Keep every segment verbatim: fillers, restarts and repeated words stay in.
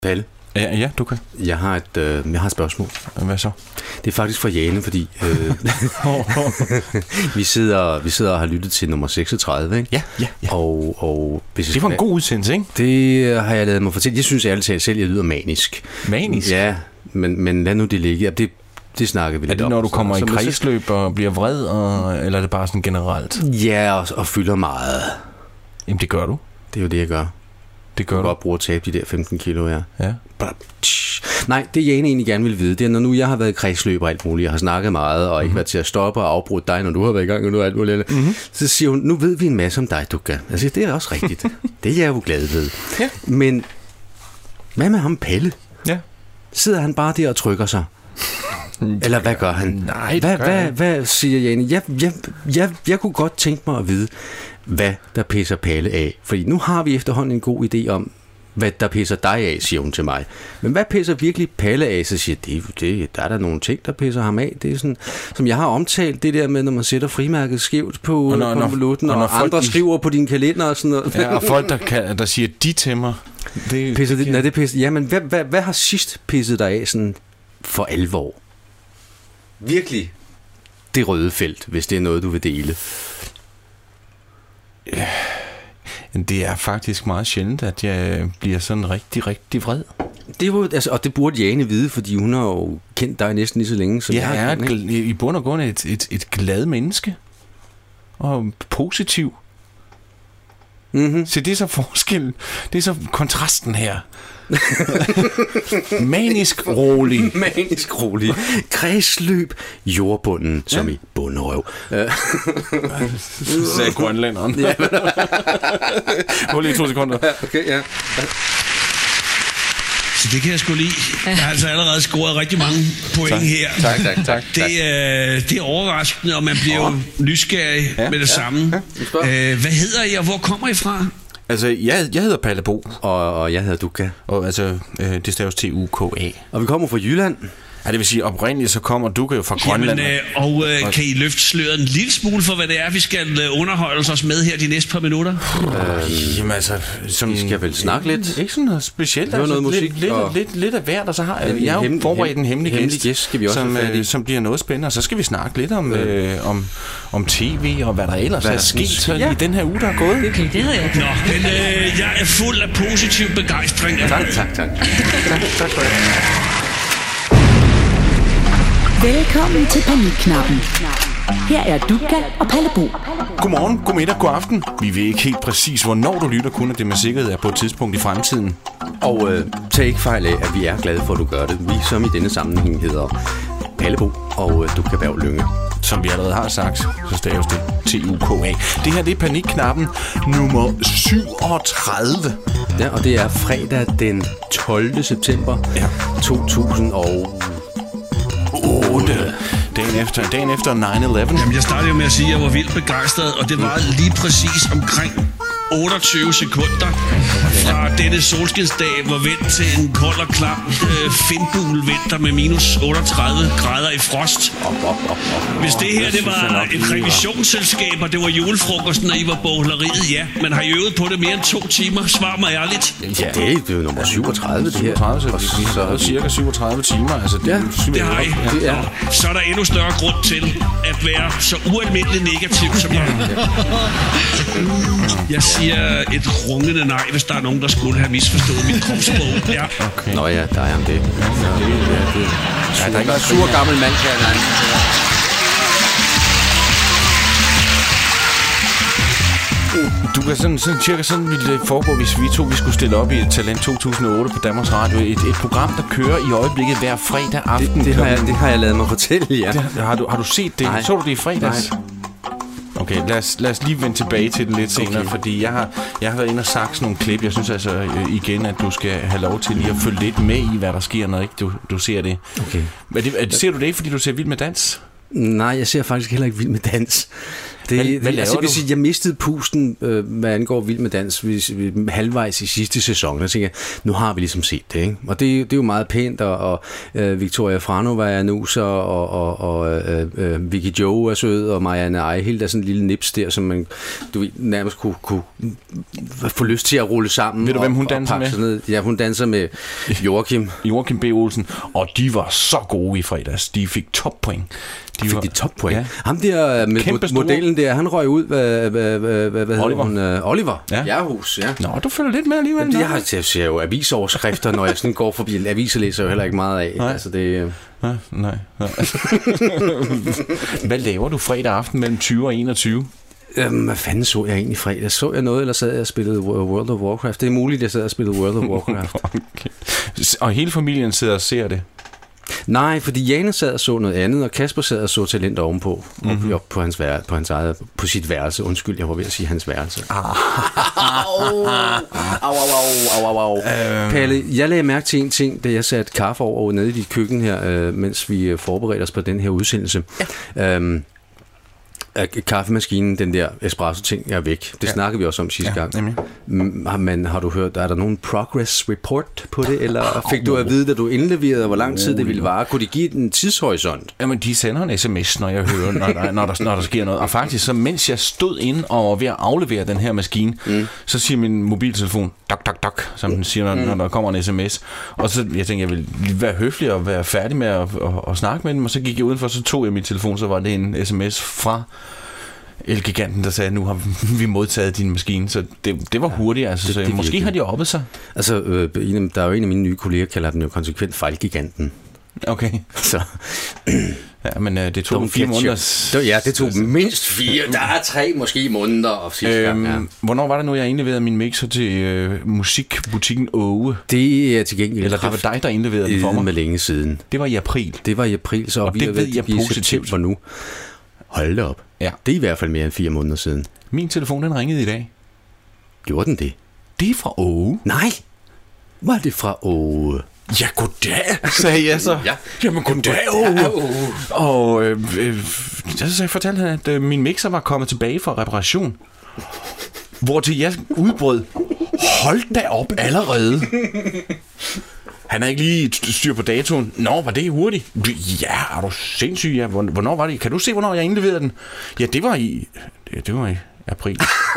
Palle? Ja, ja, du kan. Jeg har et, øh, jeg har et spørgsmål. Hvad så? Det er faktisk fra Jane, fordi øh, vi, sidder, vi sidder og har lyttet til nummer seksogtredive, ikke? Ja, ja, ja. Og, og det var en god udsendelse, ikke? Det har jeg lavet mig fortælle. Jeg synes ærligt talt selv, jeg lyder manisk. Manisk? Ja, men, men lad nu det ligge. Det, det snakker vi lidt om. Er det, når du kommer så, i kredsløb og bliver vred, og, eller er det bare sådan generelt? Ja, og, og fylder meget. Jamen, det gør du. Det er jo det, jeg gør. Det gør du. Du godt bruge at tabe de der femten kilo, ja. Ja. Nej, det jeg egentlig gerne vil vide, det er, når nu jeg har været i kredsløb og alt muligt, jeg har snakket meget, og ikke mm-hmm. været til at stoppe og afbryde dig, når du har været i gang og nu alt muligt. Mm-hmm. Så siger hun, nu ved vi en masse om dig, Dukka. Altså, det er også rigtigt. Det er jeg jo glad ved. Ja. Men hvad med ham Palle? Ja. Sidder han bare der og trykker sig? Eller hvad gør han? Nej, hvad, gør hvad, han. hvad siger Jane? Jeg, jeg, jeg, jeg kunne godt tænke mig at vide, hvad der pisser Palle af. Fordi nu har vi efterhånden en god idé om, hvad der pisser dig af, siger hun til mig. Men hvad pisser virkelig Palle af? Så siger jeg, det, det, der er der nogle ting, der pisser ham af. Det er sådan, som jeg har omtalt, det der med, når man sætter frimærket skævt på konvolutten, og, og, og andre de... skriver på din kalender og sådan noget. Ja, og folk, der, kan, der siger de til mig. Det, pisser det, nej, det pisser. Jamen, hvad, hvad, hvad har sidst pisset dig af sådan for alvor? Virkelig det røde felt, hvis det er noget, du vil dele. Ja. Det er faktisk meget sjældent, at jeg bliver sådan rigtig, rigtig vred. Det er jo, altså, og det burde Jane vide, fordi hun har jo kendt dig næsten lige så længe. Så jeg, jeg er kan, et, i bund og grund et, et, et glad menneske. Og positiv. Mm-hmm. Så det er så forskellen. Det er så kontrasten her. Manisk rolig. Manisk rolig. Kredsløb. Jordbunden, som ja. I bunderøv. Sagde grønlænderen. Ja. Hold lige to sekunder. Ja, okay, ja. Så det kan jeg sgu lide. Jeg har altså allerede scoret rigtig mange point tak. her. Tak, tak, tak. Det, øh, det er overraskende, og man bliver jo nysgerrig ja, med det ja, samme. Ja. Øh, hvad hedder I, og hvor kommer I fra? Altså, jeg, jeg hedder Palle Bo. Og, og jeg hedder Dukka. Og altså, øh, det staves T U K A. Og vi kommer fra Jylland. Ja, det vil sige, oprindeligt så kommer Dukka jo fra Grønland. Jamen, øh, og øh, kan I løfte sløret en lille smule for, hvad det er, vi skal øh, underholde os med her de næste par minutter? Øh, Jamen altså... Som, I skal vel snakke lidt? Ikke sådan noget specielt. Altså, noget musik. Lidt, lidt, og... lidt, lidt af hvert, og så har jeg, jeg har jo forberedt en hemmelig, hemmelig gæst, gæst skal vi også som, øh, som bliver noget spændende. Og så skal vi snakke lidt om, øh, om, om tv og hvad der ellers hvad er sket ja. i den her uge, der er gået. Det, det hedder jeg. Nå, men øh, jeg er fuld af positiv begejstring. Tak, tak, tak. tak, tak for det. Velkommen til Panikknappen. Her er Dukka og Palle Bo. Godmorgen, god middag, god aften. Vi ved ikke helt præcis, hvornår du lytter, kun at det med sikkerhed er på et tidspunkt i fremtiden. Og øh, tag ikke fejl af, at vi er glade for, at du gør det. Vi som i denne sammenhæng hedder Palle Bo og øh, Dukka Berg Lynge. Som vi allerede har sagt, så staves det T U K A. Det her det er Panikknappen nummer syvogtredive. Ja, og det er fredag den tolvte september ja. to tusind og otte. Dagen efter, dagen efter nine eleven. Jamen, jeg startede jo med at sige, at jeg var vildt begejstret, og det var lige præcis omkring otteogtyve sekunder fra denne solskinsdag, hvor vind til en kold og klam øh, findbul vinter med minus otteogtredive grader i frost. Hvis det her det var et revisionsselskab, og det var julefrokosten, og I var boghleriet, ja, men har I øvet på det mere end to timer? Svar mig ærligt. Ja, det er jo nummer syvogtredive, det her. syvogtredive, så vi har cirka syvogtredive timer. Altså, det, ja, det har I. Ja. Så er der endnu større grund til at være så ualmindelig negativ som jeg. Jeg siger et rungende nej, hvis der er nogen, der skulle have misforstået mit kropssprog. Ja. Okay. Nå ja, der er ham det. Ja, det, ja, det. Ja, der er ikke en sur gammel mand, kan jeg Du kan sådan, sådan cirka sådan ville det foregå, hvis vi to vi skulle stille op i et Talent to tusind og otte på Danmarks Radio. Et, et program, der kører i øjeblikket hver fredag aften. Det, det, har, jeg, det har jeg lavet mig fortælle, ja. Det, har, du, har du set det? Nej. Så du det i fredags? Nej. Okay, lad os, lad os lige vende tilbage til det lidt senere, okay. Fordi jeg har, jeg har været inde og sagt sådan nogle klip. Jeg synes altså øh, igen, at du skal have lov til lige at følge lidt med i, hvad der sker, når ikke du, du ser det. Okay. Er det er, ser du det ikke, fordi du ser Vild med Dans? Nej, jeg ser faktisk heller ikke Vild med Dans. Det, hvad, hvad altså, laver hvis du? jeg mistede pusten, øh, hvad angår Vild med Dans, hvis, halvvejs i sidste sæson, der tænker jeg, nu har vi ligesom set det, ikke? Og det, det er jo meget pænt, og, og øh, Victoria Franova er nuser, og, og, og øh, øh, Vicky Joe er sød, og Marianne Eihilt er sådan en lille nips der, som man du ved, nærmest kunne, kunne få lyst til at rulle sammen. Ved du, og, hvem hun danser med? Ned. Ja, hun danser med Joachim. Joachim B. Olsen, og de var så gode i fredags. De fik toppoint. De fik var, de toppoint. Ja. Ham der med mod- modellen der, han røg ud, hvad, hvad, hvad, hvad hedder Oliver. hun? Uh, Oliver. Ja. Jærhus, ja. Nå, du følger lidt med alligevel. Jamen, jeg, har, jeg ser jo avisoverskrifter, når jeg sådan går forbi. Aviser læser jeg jo heller ikke meget af. Nej. Altså, det, nej, nej. nej. Hvad laver du fredag aften mellem tyve og enogtyve? Øhm, hvad fanden så jeg egentlig fredag? Så jeg noget, eller sad jeg og spillede World of Warcraft? Det er muligt, at jeg sad og spillede World of Warcraft. Okay. Og hele familien sidder og ser det? Nej, fordi Jane sad og så noget andet, og Kasper sad og så Talent ovenpå, mm-hmm. op på, hans vær- på, hans eget, på sit værelse. Undskyld, jeg var ved at sige hans værelse. Au, au, au, au, au, au. Palle, jeg lagde mærke til en ting, da jeg satte kaffe over nede i dit køkken her, øh, mens vi forberedte os på den her udsendelse. Ja. Øhm, kaffemaskinen, den der espresso-ting, er væk. Det ja. snakkede vi også om sidste ja, gang. Nemlig. Men har du hørt, er der nogen progress report på det, eller fik du at vide, da du indleverede, hvor lang tid det ville vare? Kunne de give den tidshorisont? Jamen, de sender en sms, når jeg hører, når der, når der, når der sker noget. Og faktisk, så mens jeg stod inde og var ved at aflevere den her maskine, mm. så siger min mobiltelefon, dok, dok, dok, som den siger, når, mm. når der kommer en sms. Og så, jeg tænkte, jeg ville være høflig og være færdig med at, at, at snakke med dem, og så gik jeg udenfor, så tog jeg min telefon, så var det en sms fra Elgiganten, der sagde, nu har vi modtaget din maskine, så det, det var hurtigt, altså, det, så det måske virkelig. Har de oppet sig. Altså, øh, der er jo en af mine nye kolleger, kalder den jo konsekvent fejlgiganten. Okay. Så. Ja, men øh, det tog fire måneder. Det, ja, det tog mindst fire, der er tre måske måneder. Og øhm, ja. Hvornår var det nu, jeg indleverede min mixer til øh, musikbutikken Åge? Det er tilgængeligt. Eller det var dig, der indleverede den for mig? Med længe siden. Det var i april. Det var i april, så og vi det ved jeg positivt for nu. Hold da op. Ja. Det er i hvert fald mere end fire måneder siden. Min telefon, den ringede i dag. Gjorde den det? Det er fra Åge. Nej, var det fra Åge? Ja, goddag, sagde jeg så. Ja. Jamen, goddag, Åge. Og øh, øh, så fortalte han, at øh, min mixer var kommet tilbage fra reparation. Hvortil jeg udbrød. Hold da op allerede. Han har ikke lige styr på datoen. Nå, var det hurtigt? Ja, er du sindssyg? Ja. Hvornår var det? Kan du se, hvornår jeg indleverede den? Ja, det var i... Det var i april.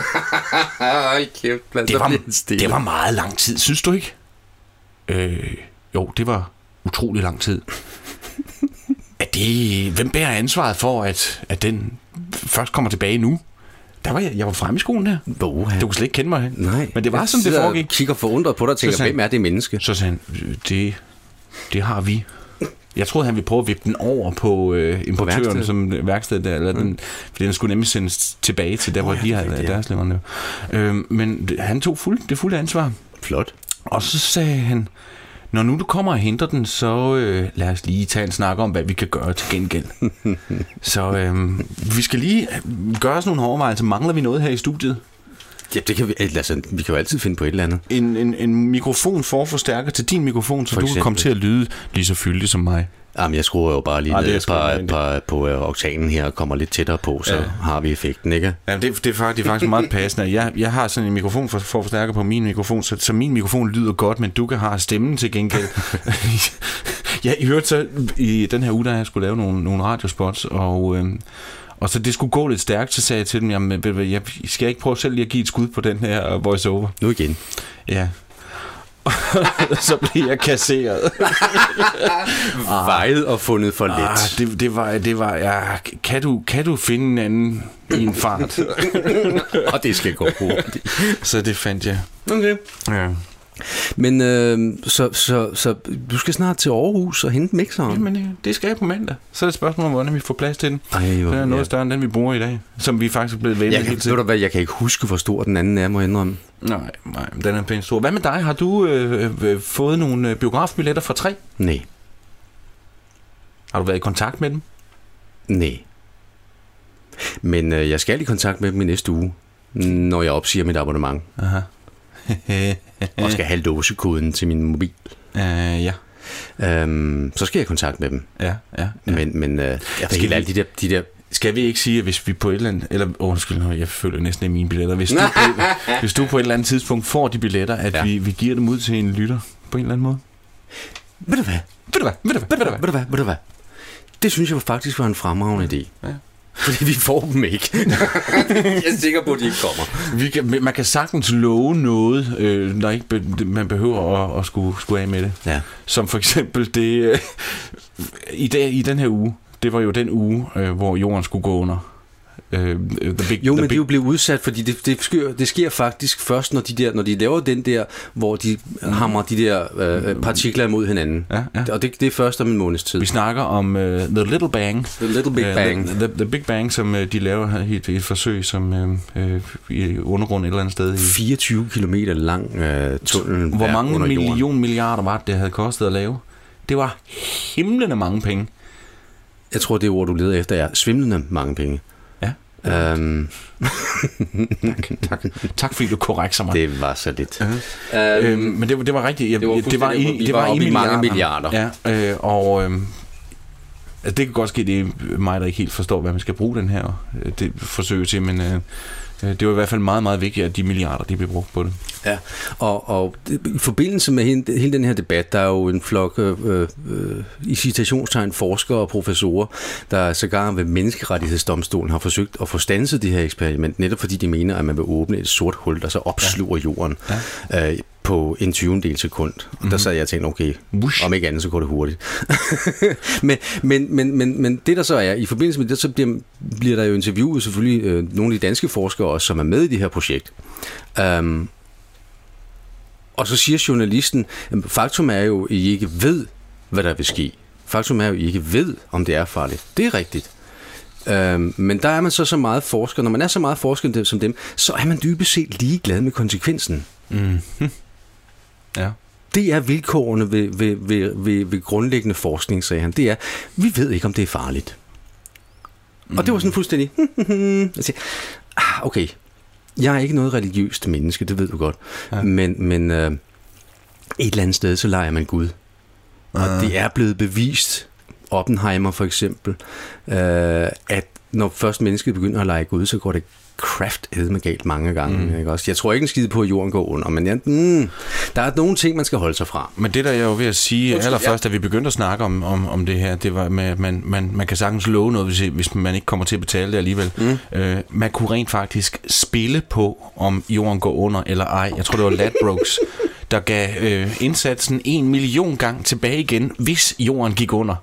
det, var, det var meget lang tid, synes du ikke? Øh, jo, det var utrolig lang tid. Er det... Hvem bærer ansvaret for, at, at den først kommer tilbage nu? Der var jeg, jeg var fremme i skolen her. Oh, ja. Du kunne slet ikke kende mig. Nej. Men det var sådan, det foregik. Jeg kigger forundret på dig og tænker, hvem er det menneske? Så sagde han, det, det har vi. Jeg troede, han ville prøve at vippe den over på øh, importøren, værksted. som værksted der. Eller mm. den, fordi den skulle nemlig sendes tilbage til der, oh, hvor de havde ja. deres leverandør. Øh, men han tog fuld, det fulde ansvar. Flot. Og så sagde han, når nu du kommer og henter den, så øh, lad os lige tage en snak om, hvad vi kan gøre til gengæld. så øh, vi skal lige gøre os nogle overvejelser. Mangler vi noget her i studiet? Ja, det kan vi, altså, vi kan jo altid finde på et eller andet. En, en, en mikrofon forforstærker til din mikrofon, så For du eksempel. kan komme til at lyde lige så fyldig som mig. Jamen, jeg skruer jo bare lige Ej, ned på, på, på uh, oktanen her og kommer lidt tættere på, så ja. har vi effekten, ikke? Ja, det, det, er faktisk, det er faktisk meget passende. Jeg, jeg har sådan en mikrofon for, for forstærker på min mikrofon, så, så min mikrofon lyder godt, men du kan have stemmen til gengæld. Jeg hørte så i den her uge, der jeg skulle lave nogle, nogle radiospots, og... Øhm, Og så det skulle gå lidt stærkt, så sagde jeg til dem, jamen, jeg skal ikke prøve selv lige at give et skud på den her voice-over. Nu igen. Ja. Så blev jeg kasseret. Vejet og fundet for let. Ah, det, det var, det var ja, kan, du, kan du finde en anden i en fart? Og det skal gå hurtigt. Så det fandt jeg. Okay. Ja. Men øh, så, så, så du skal snart til Aarhus og hente mixeren. Jamen, det skal jeg på mandag. Så er det et spørgsmål om, hvordan vi får plads til den. Ej, jo, den er noget ja. større end den, vi bruger i dag. Som vi faktisk er blevet ventet hele tiden. Ved du hvad, jeg kan ikke huske, hvor stor den anden er, må jeg indrømme. Nej, nej, den er pænt stor. Hvad med dig? Har du øh, øh, fået nogle øh, biografbilletter fra tre? Nej. Har du været i kontakt med dem? Nej. Men øh, jeg skal i kontakt med dem i næste uge, når jeg opsiger mit abonnement. Aha. Og skal have låsekoden til min mobil. Uh, ja. Øhm, så skal jeg i kontakt med dem. Ja, ja. ja. Men, men øh, jeg skal helt de der, de der Skal vi ikke sige, at hvis vi på et eller andet... Eller, oh, undskyld, jeg føler næsten af mine billetter. Hvis du, på, hvis du på et eller andet tidspunkt får de billetter, at ja. vi, vi giver dem ud til en lytter på en eller anden måde. Ved du hvad? Ved du hvad? Ved du hvad? Ved du hvad? Ved du hvad? Ved du hvad? Det synes jeg faktisk var en fremragende idé. Ja. Fordi vi får dem ikke. Jeg er sikker på, at de ikke kommer. Vi kan, man kan sagtens love noget, øh, når ikke be, man behøver at, at skulle, skulle af med det. Ja. Som for eksempel det... Øh, i, dag, I den her uge, det var jo den uge, øh, hvor jorden skulle gå under. Øh, big, jo, men big... det er jo blevet udsat, fordi det, det, sker, det sker faktisk først, når de, der, når de laver den der, hvor de mm. hamrer de der øh, partikler mod hinanden. Ja, ja. Og det, det er først om en måneds tid. Vi snakker om uh, The Little Bang. The Little Big uh, Bang. The, the, the Big Bang, som uh, de laver her i et, et forsøg, som uh, i undergrund et eller andet sted. I fireogtyve kilometer lang uh, tunnel. Hvor mange million milliarder var det, det havde kostet at lave? Det var himlende mange penge. Jeg tror, det ord, du leder efter, er svimlende mange penge. Um. tak, tak. Tak fordi du korrekser mig. Det var så lidt. Uh-huh. Um, øhm, men det, det var rigtigt. Jeg, det var, det var i, det var, var i mange milliarder. Ja, øh, og øh, altså det kan godt ske, det er mig, der ikke helt forstår, hvad man skal bruge den her det forsøg til, men øh, det var i hvert fald meget, meget vigtigt, at de milliarder, de blev brugt på det. Ja, og, og i forbindelse med hele, hele den her debat, der er jo en flok øh, øh, i citationstegn forskere og professorer, der sågar ved menneskerettighedsdomstolen har forsøgt at få standset det her eksperiment, netop fordi de mener, at man vil åbne et sort hul, der så opsluger jorden ja. øh, på en tyvendel sekund. Mm-hmm. Der sad jeg og tænkte, okay, Wush. om ikke andet, så går det hurtigt. men, men, men, men, men det der så er, i forbindelse med det, så bliver, bliver der jo interviewet selvfølgelig øh, nogle af de danske forskere også, som er med i det her projekt. Um, og så siger journalisten, faktum er jo, at I ikke ved, hvad der vil ske. Faktum er jo, at I ikke ved, om det er farligt. Det er rigtigt. Um, men der er man så så meget forsker. Når man er så meget forsker som dem, så er man dybest set ligeglad med konsekvensen. Mm-hmm. Ja. Det er vilkårene ved, ved, ved, ved, ved grundlæggende forskning, sagde han. Det er, vi ved ikke, om det er farligt. Mm. Og det var sådan fuldstændig... jeg siger, ah, okay, jeg er ikke noget religiøst menneske, det ved du godt. Ja. Men, men øh, et eller andet sted, så leger man Gud. Og uh. det er blevet bevist, Oppenheimer for eksempel, øh, at når først mennesket begynder at lege Gud, så går det kraftedme galt mange gange. Mm. Ikke også? Jeg tror ikke en skide på, at jorden går under, men ja, mm, der er nogle ting, man skal holde sig fra. Men det, der jeg var ved at sige Undskyld, allerførst, ja. da vi begyndte at snakke om, om, om det her, det var, med, at man, man, man kan sagtens love noget, hvis, hvis man ikke kommer til at betale det alligevel. Mm. Øh, man kunne rent faktisk spille på, om jorden går under eller ej. Jeg tror, det var Ladbrokes, der gav øh, indsatsen en million gang tilbage igen, hvis jorden gik under.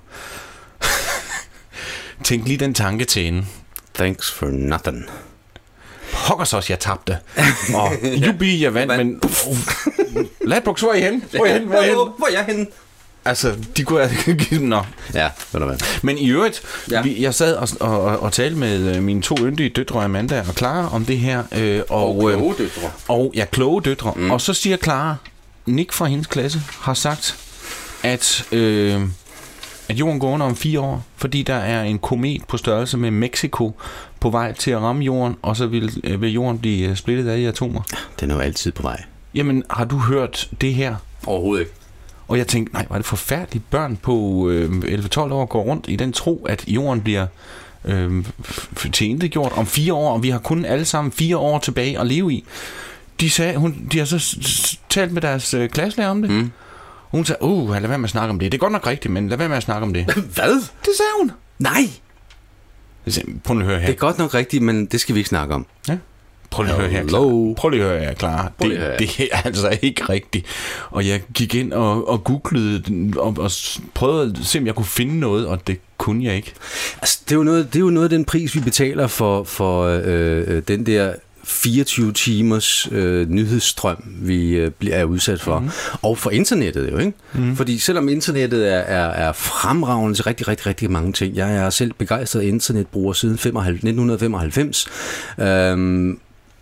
Tænk lige den tanke til ende. Thanks for nothing. Pokkers også, jeg tabte. Og jubi, jeg vandt, men... Ladbrokes, hvor er I henne? Hvor er I henne? Hvor er I henne? Hvor er jeg henne? Altså, de kunne have givet dem, nå. Ja, ved du hvad. Men i øvrigt, ja. vi, jeg sad og, og, og, og talte med mine to yndige døtre, Amanda og Clara, om det her. Øh, og, og kloge døtre. Og, ja, kloge døtre. Mm. Og så siger Clara, Nick fra hendes klasse har sagt, at... Øh, at jorden går under om fire år, fordi der er en komet på størrelse med Mexico på vej til at ramme jorden, og så vil, vil jorden blive splittet af i atomer. Den er jo altid på vej. Jamen, har du hørt det her? Overhovedet ikke. Og jeg tænkte, nej, var det forfærdeligt. Børn på øh, elleve tolv år går rundt i den tro, at jorden bliver øh, tilintetgjort om fire år, og vi har kun alle sammen fire år tilbage at leve i. De, sagde, hun, de har så talt med deres øh, klasselærer om det. Mm. Hun sagde, uh, lad være med at snakke om det. Det er godt nok rigtigt, men lad være med at snakke om det. Hvad? Det sagde hun. Nej. Prøv lige at høre her. Det er godt nok rigtigt, men det skal vi ikke snakke om. Ja. Prøv lige at høre her, Clara. Prøv lige at høre her, Clara. Det, det er altså ikke rigtigt. Og jeg gik ind og, og googlede og, og prøvede at se, om jeg kunne finde noget, og det kunne jeg ikke. Altså, det er jo noget, det er jo noget af den pris, vi betaler for, for øh, den der... fireogtyve timers øh, nyhedsstrøm, vi øh, er udsat for. Mm-hmm. Og for internettet jo, ikke? Mm-hmm. Fordi selvom internettet er, er, er fremragende til rigtig, rigtig, rigtig mange ting. Jeg er selv begejstret internetbruger siden nitten femoghalvfems. Øhm,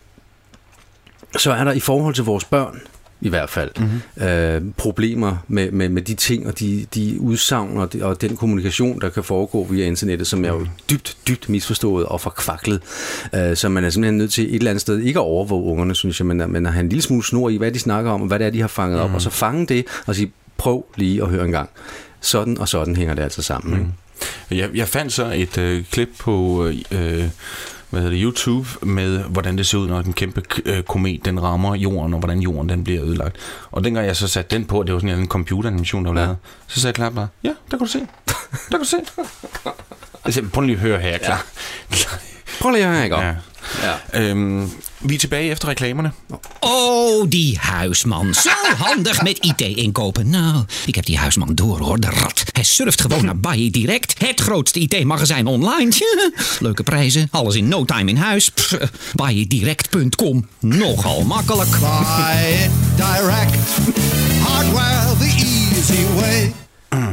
så er der i forhold til vores børn, i hvert fald, mm-hmm. øh, problemer med, med, med de ting og de, de udsagn og, de, og den kommunikation, der kan foregå via internettet, som er jo dybt, dybt misforstået og forkvaklet. Øh, så man er simpelthen nødt til et eller andet sted ikke at overvåge ungerne, synes jeg, men, men at have en lille smule snor i, hvad de snakker om, og hvad det er, de har fanget mm-hmm. op, og så fange det og sige, prøv lige at høre en gang. Sådan og sådan hænger det altså sammen. Mm-hmm. Jeg, jeg fandt så et øh, klip på øh, hvad hedder det, YouTube med, hvordan det ser ud, når den kæmpe øh, komet den rammer jorden, og hvordan jorden den bliver ødelagt. Og dengang jeg så satte den på, det var sådan en computeranimation, der var lavet, så sagde jeg klart bare, ja, der kan du se. Der kan du se. Altså, prøv lige at høre her, klar. Ja. Prøv lige at høre her, ja. Ja. Øhm, vi er tilbage efter reklamerne. Oh, die huisman. Zo handig met I T-inkopen. Nou, ik heb die huisman door, hoor, de rat. Hij surft gewoon naar Baaie Direct. Het grootste I T-magazijn online. Leuke prijzen, alles in no time in huis. baaie direct punt com. Nogal makkelijk. Baaie Direct. Hardware the easy way. Mm.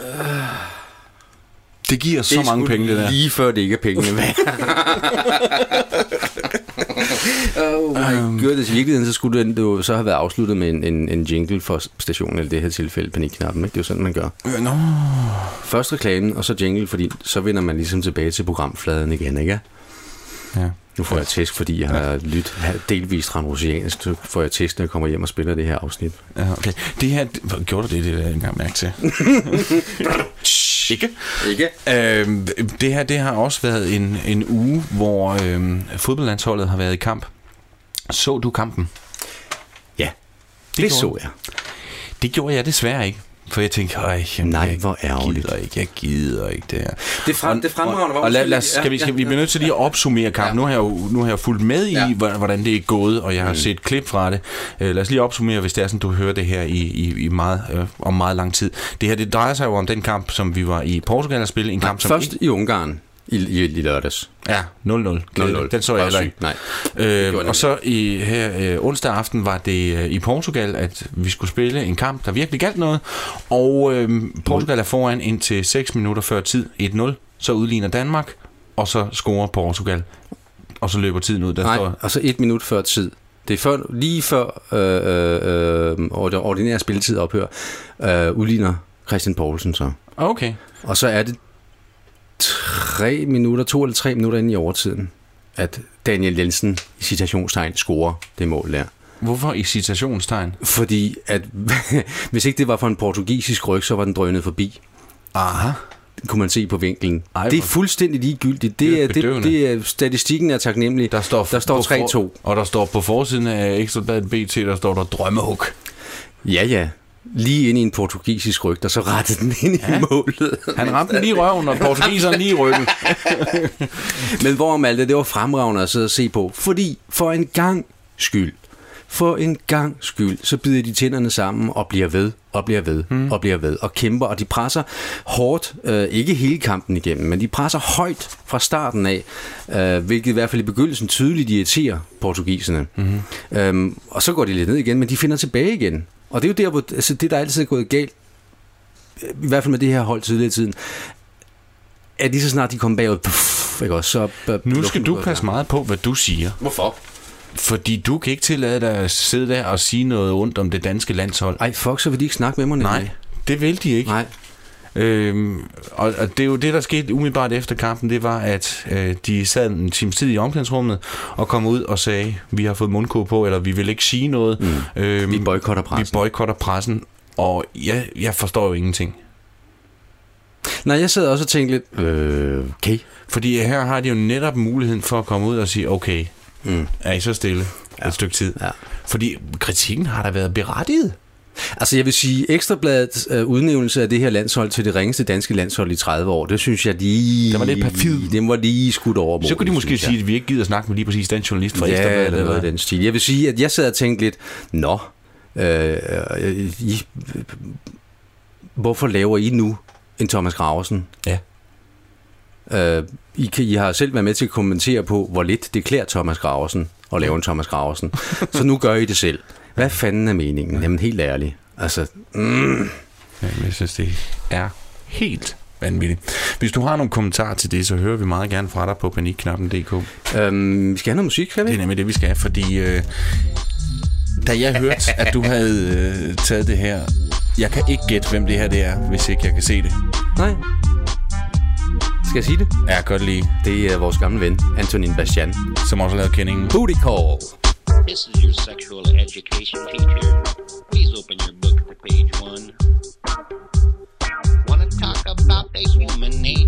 Det giver så det mange penge, det der. Lige før det ikke er pengene værd. Oh my um, god, altså i virkeligheden så skulle det jo så have været afsluttet med en, en, en jingle for stationen, eller det her tilfælde panikknappen, ikke? Det er jo sådan, man gør. Øh, no. Først reklamen, og så jingle, fordi så vender man ligesom tilbage til programfladen igen, ikke? Ja. Nu får jeg tæsk, fordi jeg har lyttet delvist randrosiansk, så får jeg tæsk, når jeg kommer hjem og spiller det her afsnit. Ja, okay. Det her, gjorde du det, det der jeg engang mærke til? Ikke? Ikke? Øhm, det her, det har også været en, en uge, hvor øhm, fodboldlandsholdet har været i kamp. Så du kampen? Ja, det, det så jeg. Det gjorde jeg desværre ikke. For jeg tænkte, øj, jamen, nej, jeg hvor ærgerligt. gider ikke, jeg gider ikke det her. Det, frem, det fremragende var... Og lad, lad, skal vi, skal vi blive nødt til lige at opsummere kampen. Ja. Nu har jeg jo nu har jeg fulgt med i, ja. hvordan det er gået, og jeg har mm. set klip fra det. Uh, lad os lige opsummere, hvis det er sådan, du hører det her i, i, i meget, uh, om meget lang tid. Det her, det drejer sig jo om den kamp, som vi var i Portugal at spille. En nej, kamp, som først ikke... i Ungarn. I, i, i lørdags. Ja, nul nul. nul nul. Den så jeg heller ikke. Nej. Øh, og så i, her øh, onsdag aften var det øh, i Portugal, at vi skulle spille en kamp, der virkelig galt noget. Og øh, Portugal er foran indtil seks minutter før tid. et nul. Så udligner Danmark, og så scorer Portugal. Og så løber tiden ud. Der nej, står... og så et minut før tid. Det er før, lige før øh, øh, ordinære spilletid ophører. Øh, udligner Christian Poulsen så. Okay. Og så er det tre minutter, to eller tre minutter inde i overtiden, at Daniel Jensen i citationstegn scorer det mål der. Hvorfor i citationstegn? Fordi at hvis ikke det var for en portugisisk ryg, så var den drønet forbi. Aha. Det kunne man se på vinklen. Ej, det er fuldstændig ligegyldigt. Det er, det, det, det er, statistikken er taknemmelig. Der står, der står tre to. For, og der står på forsiden af Ekstrabladet B T, der står der drømmehug. Ja, ja. Lige ind i en portugisisk ryg, der så rettede den ind ja. i målet. Han ramte den lige i røven, og portugiseren lige i ryggen. Men hvor Malte, det var fremragende at sidde og se på. Fordi for en gang skyld, for en gang skyld, så bider de tænderne sammen og bliver ved, og bliver ved, hmm. og bliver ved, og kæmper, og de presser hårdt, øh, ikke hele kampen igennem, men de presser højt fra starten af, øh, hvilket i hvert fald i begyndelsen tydeligt irriterer portugiserne. Hmm. Øhm, og så går de lidt ned igen, men de finder tilbage igen. Og det er jo der, hvor altså det, der altid er gået galt, i hvert fald med det her hold tidligere i tiden, at lige så snart de kommer bagud, puff, ikke også, så... Uh, nu skal du passe meget på, hvad du siger. Hvorfor? Fordi du kan ikke tillade dig at sidde der og sige noget ondt om det danske landshold. Ej, fuck, så vil de ikke snakke med mig. Nej, nemlig. Det vil de ikke. Nej. Øhm, og, og det er jo det, der skete umiddelbart efter kampen, det var, at øh, de sad en times tid i omklædningsrummet og kom ud og sagde, vi har fået mundkurv på, eller vi vil ikke sige noget. Mm. Øhm, vi boykotter pressen. Vi boykotter pressen, og jeg, jeg forstår jo ingenting. Nej, jeg sad også og tænkte lidt, øh, okay. Fordi her har de jo netop muligheden for at komme ud og sige, okay, mm. er I så stille ja. et stykke tid? Ja. Fordi kritikken har da været berettiget. Altså jeg vil sige, Ekstrabladets øh, udnævnelse af det her landshold til det ringeste danske landshold i tredive år, det synes jeg lige... Det var lidt perfid. Det var lige skudt over målet. Så kunne de måske sige, at vi ikke gider snakke med lige præcis den journalist fra ja, Ekstrabladet. Ja, det var den stil. Jeg vil sige, at jeg sad og tænkte lidt, nå, øh, øh, I, hvorfor laver I nu en Thomas Graversen? Ja. Øh, I, kan, I har selv været med til at kommentere på, hvor lidt det klæder Thomas Graversen at lave en Thomas Graversen. Så nu gør I det selv. Hvad fanden er meningen? Jamen helt ærligt. Altså, mm. Jeg synes, det er helt vanvittigt. Hvis du har nogle kommentarer til det, så hører vi meget gerne fra dig på panikknappen punktum d k. Øhm, vi skal have noget musik, skal vi? Det er nemlig det, vi skal have, fordi øh, da jeg hørte, at du havde øh, taget det her, jeg kan ikke gætte, hvem det her det er, hvis ikke jeg kan se det. Nej. Skal jeg sige det? Ja, godt lige. Det er vores gamle ven, Antonin Bastian, som også har lavet kendingen Booty Call. This is your sexual education teacher. Please open your book to page one. Wanna talk about this woman named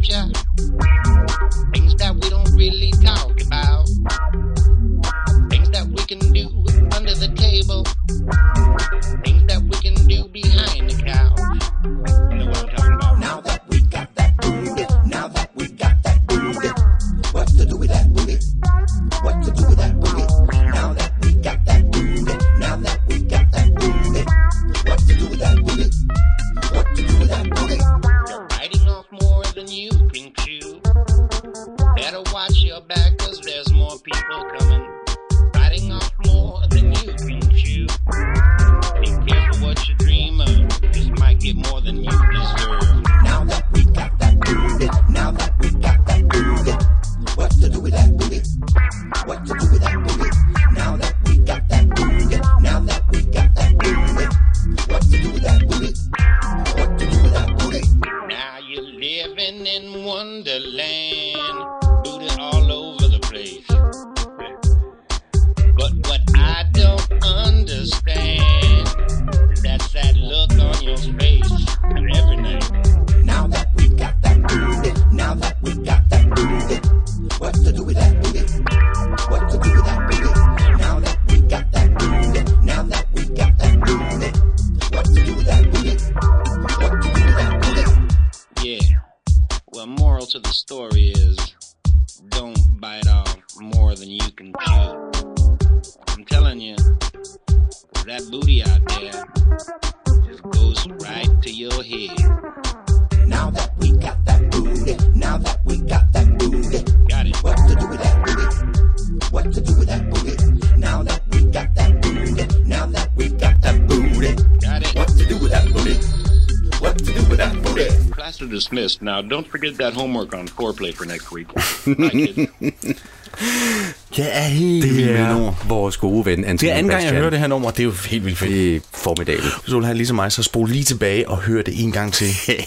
to the story is, don't bite off more than you can chew. I'm telling you, that booty out there just goes right to your head. Now that we got that booty, now that we got that booty, Got it. what to do with that booty? What to do with that booty? Now that we got that booty, now that we got that booty, Got it. what to do with that booty? What to do with that booty? Class are dismissed. Now, don't forget that homework on foreplay for next week. Bye, kids. Jeg er helt Det vild med er nummer. vores gode ven, Anthony Det er anden gang, jeg Bastian. hører det her nummer, det er jo helt vildt fedt. Det er formidabelt. Hvis du vil have ligesom mig, så spol lige tilbage og hør det en gang til.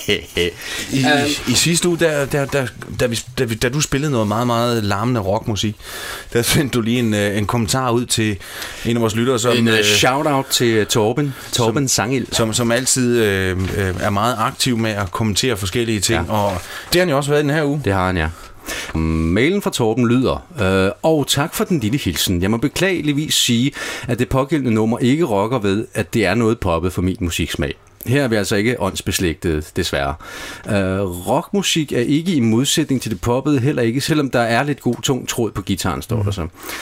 I, um, i sidste uge, der, der, der, da, vi, da, vi, da du spillede noget meget, meget larmende rockmusik, der fandt du lige en, en kommentar ud til en af vores lyttere, som, En uh, øh, shout-out til Torben. Torben Sangild. som, som altid øh, øh, er meget aktiv med at kommentere forskellige ting. Ja. Og det har han jo også været i den her uge. Det har han, ja. Mailen fra Torben lyder, øh, og tak for den lille hilsen. Jeg må beklageligvis sige, at det pågældende nummer ikke rokker ved, at det er noget poppet for min musiksmag. Her er vi altså ikke åndsbeslægtet, desværre. Øh, rockmusik er ikke i modsætning til det poppede, heller ikke, selvom der er lidt god tung tråd på gitaren, står der så.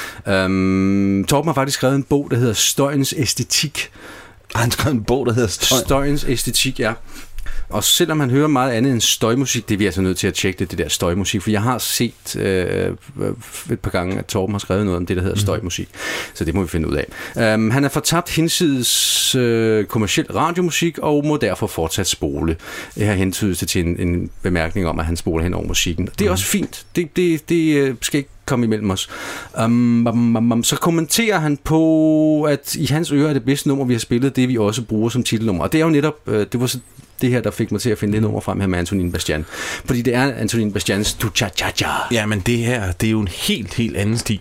Øh, Torben har faktisk skrevet en bog, der hedder Støjens Æstetik. Har han skrevet en bog, der hedder Støj? Støjens Æstetik, ja. Og selvom han hører meget andet end støjmusik, det er vi altså nødt til at tjekke det, det der støjmusik, for jeg har set øh, et par gange, at Torben har skrevet noget om det, der hedder støjmusik. Så det må vi finde ud af. Um, han er fortabt hinsides øh, kommerciel radiomusik, og må derfor fortsat spole. Det her hentydes det til en, en bemærkning om, at han spoler hen over musikken. Det er også fint. Det, det, det skal ikke komme imellem os. Um, um, um, um, så kommenterer han på, at i hans øre er det bedste nummer, vi har spillet, det vi også bruger som titelnummer. Og det er jo netop, øh, det var så det her, der fik mig til at finde det nummer frem her med Antonin Bastian. Fordi det er Antonin Bastians Tu Cha Cha Cha. Ja, men det her, det er jo en helt, helt anden stil.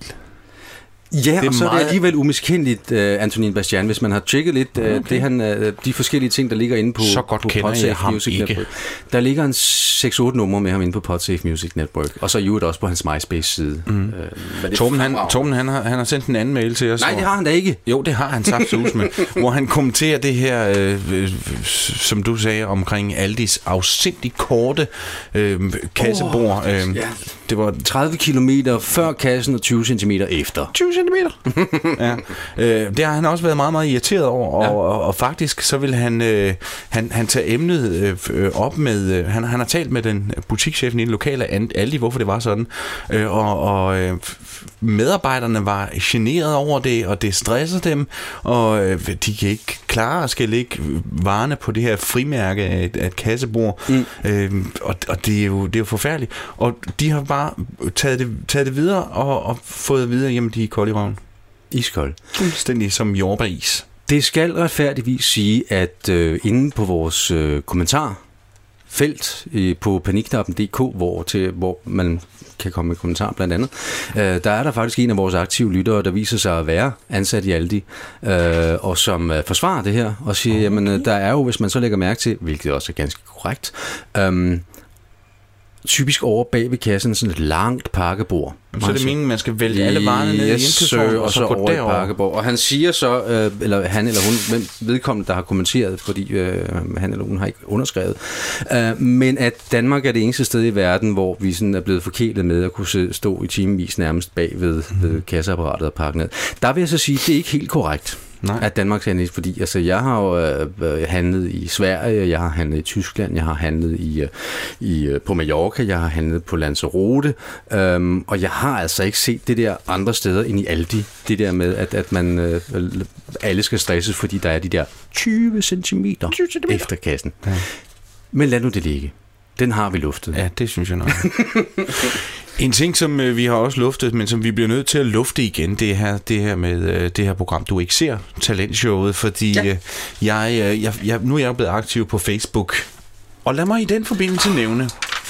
Ja, er og så er meget- det alligevel umiskendeligt, uh, Antonin Bastian, hvis man har tjekket lidt uh, okay. det, han, uh, de forskellige ting, der ligger inde på, Så godt på kender Podsafe jeg ham Music ikke. Network. Der ligger en seks otte numre med ham inde på Podsafe Music Network, og så i øvrigt også på hans MySpace-side. Mm. Uh, Torben, han, Torben han, har, han har sendt en anden mail til os. Nej, hvor- det har han da ikke. Jo, det har han sagt sus med, hvor han kommenterer det her, øh, øh, som du sagde, omkring Aldis afsindig korte øh, kassebord. Øh, ja. Det var tredive kilometer før kassen og tyve centimeter efter. tyve centimeter. Ja. Øh, det har han også været meget, meget irriteret over, og, Ja. og, og faktisk så vil han, øh, han, han tage emnet øh, op med, øh, han, han har talt med den butikschefen i den lokale Aldi, hvorfor det var sådan, øh, og, og øh, medarbejderne var generet over det, og det stressede dem, og øh, de kan ikke klare at skal lægge varerne på det her frimærke af et, af et kassebord, mm. øh, og, og det, er jo, det er jo forfærdeligt, og de har bare taget det, taget det videre, og, og fået videre, jamen de er kolde i røven. Iskold. Fuldstændig som jordbæris. Det skal retfærdigvis sige, at øh, inde på vores øh, kommentarfelt øh, på paniknappen punktum d k, hvor, til, hvor man kan komme med kommentarer blandt andet, øh, der er der faktisk en af vores aktive lyttere, der viser sig at være ansat i Aldi, øh, og som øh, forsvarer det her, og siger, okay. jamen øh, der er jo, hvis man så lægger mærke til, hvilket også er ganske korrekt, øh, typisk over bag ved kassen sådan et langt pakkebord. Så er det meningen, man skal vælge alle varerne ned i indkøbsvognen, og så over et pakkebord. Og han siger så, øh, eller han eller hun, hvem vedkommende, der har kommenteret, fordi øh, han eller hun har ikke underskrevet, øh, men at Danmark er det eneste sted i verden, hvor vi sådan er blevet forkælet med at kunne stå i timevis nærmest bag ved, ved kasseapparatet og pakke ned. Der vil jeg så sige, at det er ikke helt korrekt. Nej. At Danmark er næst, fordi altså, jeg har jo øh, handlet i Sverige, jeg har handlet i Tyskland, jeg har handlet i, i, på Mallorca, jeg har handlet på Lanzarote, øhm, og jeg har altså ikke set det der andre steder end i Aldi, det der med, at, at man øh, alle skal stresses, fordi der er de der tyve centimeter efter kassen. Ja. Men lad nu det ligge. Den har vi luftet. Ja, det synes jeg nok. En ting, som øh, vi har også luftet, men som vi bliver nødt til at lufte igen, det her, det her med øh, det her program, du ikke ser, talentshowet, fordi ja. øh, jeg, øh, jeg, jeg, nu er jeg blevet aktiv på Facebook, og lad mig i den forbindelse nævne,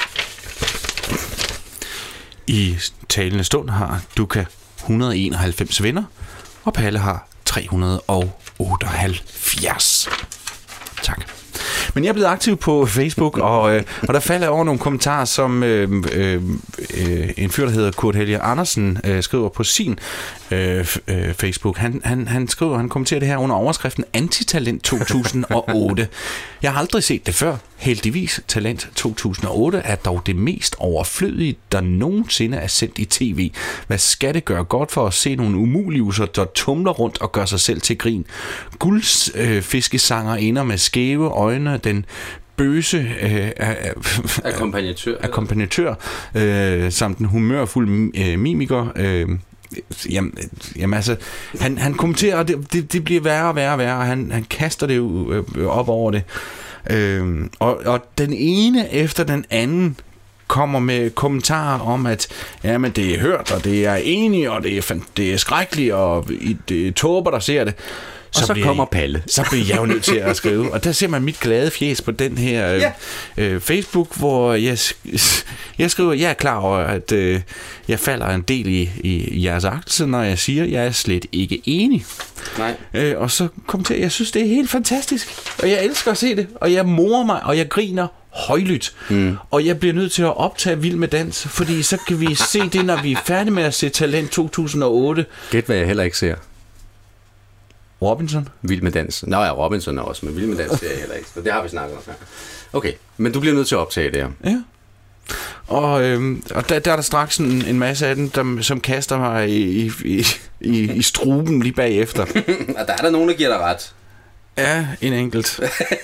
i talende stund har Duka et hundrede og enoghalvfems venner, og Palle har tre hundrede og otteoghalvfjerds. Tak. Men jeg er blevet aktiv på Facebook, og, øh, og der falder jeg over nogle kommentarer, som øh, øh, øh, en fyr, der hedder Kurt Helge Andersen, øh, skriver på sin øh, øh, Facebook. Han, han, han skriver, han kommenterer det her under overskriften Antitalent to tusind og otte. Jeg har aldrig set det før. Heldigvis, Talent to tusind og otte er dog det mest overflødige, der nogensinde er sendt i tv. Hvad skal det gøre godt for at se nogle umuliuser, der tumler rundt og gør sig selv til grin? Guldfiskesanger ender med skæve øjne, den bøse øh, akkompagnatør, akkompagnatør øh, samt den humørfulde øh, mimiker. Øh, Jamen, jamen altså, han, han kommenterer, og det, det, det bliver værre og værre og værre, og han, han kaster det jo øh, op over det. Øh, og, og den ene efter den anden kommer med kommentarer om, at jamen, det er hørt, og det er enig, og det er, det er skrækkeligt, og det er tåber, der ser det. Så, så kommer Palle. Så bliver jeg jo nødt til at skrive. Og der ser man mit glade fjes på den her øh, ja. øh, Facebook, hvor jeg, jeg skriver, jeg er klar over, at øh, jeg falder en del i, i jeres aktie, når jeg siger, at jeg er slet ikke enig. Nej. Øh, og så kommenterer jeg, jeg synes, det er helt fantastisk. Og jeg elsker at se det. Og jeg morer mig, og jeg griner højlydt. Mm. Og jeg bliver nødt til at optage Vild med Dans, fordi så kan vi se det, når vi er færdige med at se Talent to tusind og otte. Gæt, hvad jeg heller ikke ser. Robinson? Vild med Dans. Nå ja, Robinson er også, men Vild med Dans ser jeg heller ikke. Så det har vi snakket om her. Okay, men du bliver nødt til at optage det her. Ja. Og, øhm, og der, der er der straks en, en masse af dem, der, som kaster mig i, i, i, i struben lige bagefter. Og der er der nogen, der giver dig ret. Ja, en enkelt.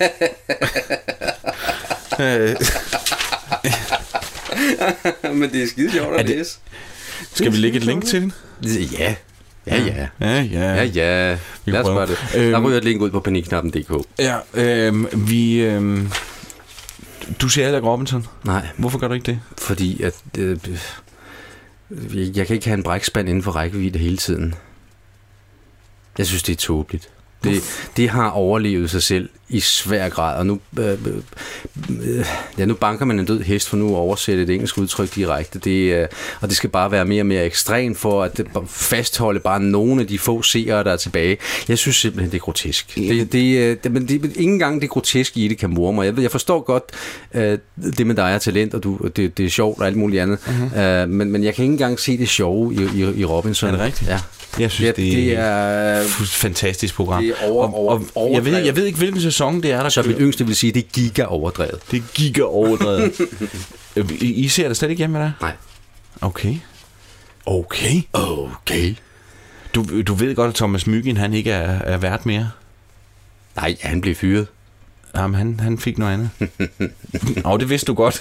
øh. Men det er skide sjovt at læse. Skal vi lægge et link til den? Ja. Ja, ja. Ja, ja. Ja, ja. Lad os gøre det. Der øhm, ryger et link ud på panikknappen punktum d k. Ja, øhm, vi... Øhm, du ser heller ikke Robinson? Nej. Hvorfor gør du ikke det? Fordi at... Øh, jeg kan ikke have en brækspand inden for rækkevidde hele tiden. Jeg synes, det er tåbeligt. Det, det har overlevet sig selv i svær grad, og nu, øh, øh, ja, nu banker man en død hest for nu at oversætte et engelsk udtryk direkte, det, øh, og det skal bare være mere og mere ekstremt for at fastholde bare nogle af de få seere, der er tilbage. Jeg synes simpelthen, det er grotesk. Det, det, det, men det, ikke engang det groteske i det kan mor mig. Jeg, jeg forstår godt øh, det med dig er talent, og du, det, det er sjovt og alt muligt andet, uh-huh. øh, men, men jeg kan ikke engang se det sjove i, i, i Robinson. Er det rigtigt? Ja. Jeg synes, det, det, det er et fantastisk program. Det er over, over, og, og jeg, ved, jeg ved ikke, hvilken sæson det er, der så mit yngste vil sige, det er giga overdrevet. Det er giga overdrevet. I, I ser det slet ikke hjemme med dig? Nej. Okay. Okay. Okay. Du, du ved godt, at Thomas Myggen, han ikke er, er vært mere? Nej, han blev fyret. Jamen, han, han fik noget andet. Åh, oh, det vidste du godt.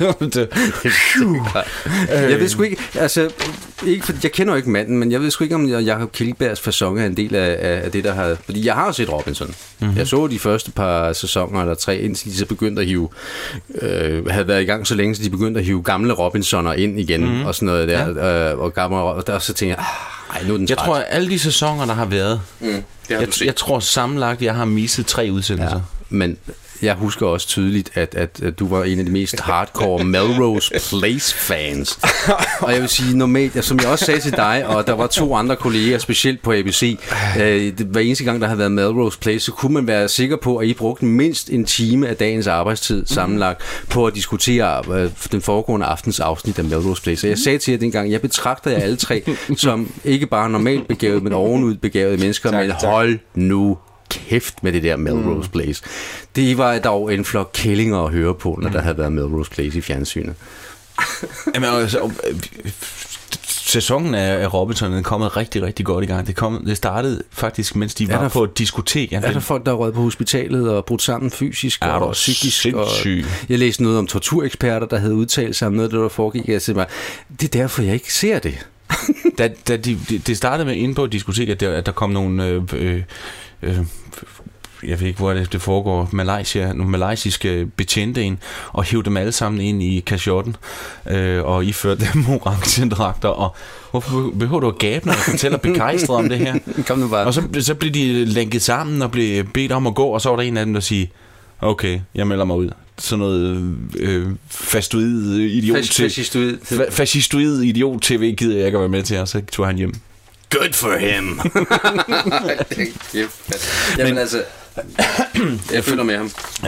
Jeg ved sgu ikke, altså, ikke, for jeg kender jo ikke manden, men jeg ved sgu ikke, om Jacob Kjeldbergs facon er en del af, af det, der har... Fordi jeg har jo set Robinson. Mm-hmm. Jeg så de første par sæsoner, eller tre, indtil de så begyndte at hive... Øh, havde været i gang så længe, så de begyndte at hive gamle Robinsoner ind igen, mm-hmm. og sådan noget der. Ja. Øh, og, gamle, og der så tænker jeg, ah, ej, nu er den jeg træt. tror, at alle de sæsoner, der har været... Mm, jeg, jeg tror sammenlagt, jeg har misset tre udsendelser. Ja, men... Jeg husker også tydeligt, at, at, at du var en af de mest hardcore Melrose Place-fans. Og jeg vil sige, normalt, som jeg også sagde til dig, og der var to andre kolleger, specielt på A B C, øh, hver eneste gang, der havde været Melrose Place, så kunne man være sikker på, at I brugte mindst en time af dagens arbejdstid sammenlagt på at diskutere øh, den foregående aftens afsnit af Melrose Place. Så jeg sagde til jer dengang, jeg betragter jer alle tre som ikke bare normalt begavede, men ovenud begavede mennesker, tak, men hold nu kæft med det der Melrose Place. Det var dog en flok kællinger at høre på, når der havde været Melrose Place i fjernsynet. Jamen, altså, sæsonen af Robinson er kommet rigtig, rigtig godt i gang. Det, kom, det startede faktisk, mens de var der, på et diskotek. Er der folk, der er røget på hospitalet og brudt sammen fysisk og, og psykisk? Og jeg læste noget om tortureksperter, der havde udtalt sig om noget, der, der foregik. Jeg sagde mig, det er derfor, jeg ikke ser det. da, da de, det startede med inde på et diskotek, at der, at der kom nogle... Øh, øh, øh, jeg ved ikke, hvor det, det foregår, Malaysia, nogle malaysiske betjente ind, og hive dem alle sammen ind i kasjotten, øh, og iførte dem orange dragter, og hvorfor behøver du at gabe, når jeg fortæller begejstret om det her? Kom nu bare. Og så, så blev de lænket sammen, og blev bedt om at gå, og så var der en af dem, der siger, okay, jeg melder mig ud. Sådan noget øh, fastoid idiot fascistoid fascistoid idiot tv gider jeg ikke at være med til, og så tog han hjem. Good for him. Jamen altså, jeg følger med ham. Ja,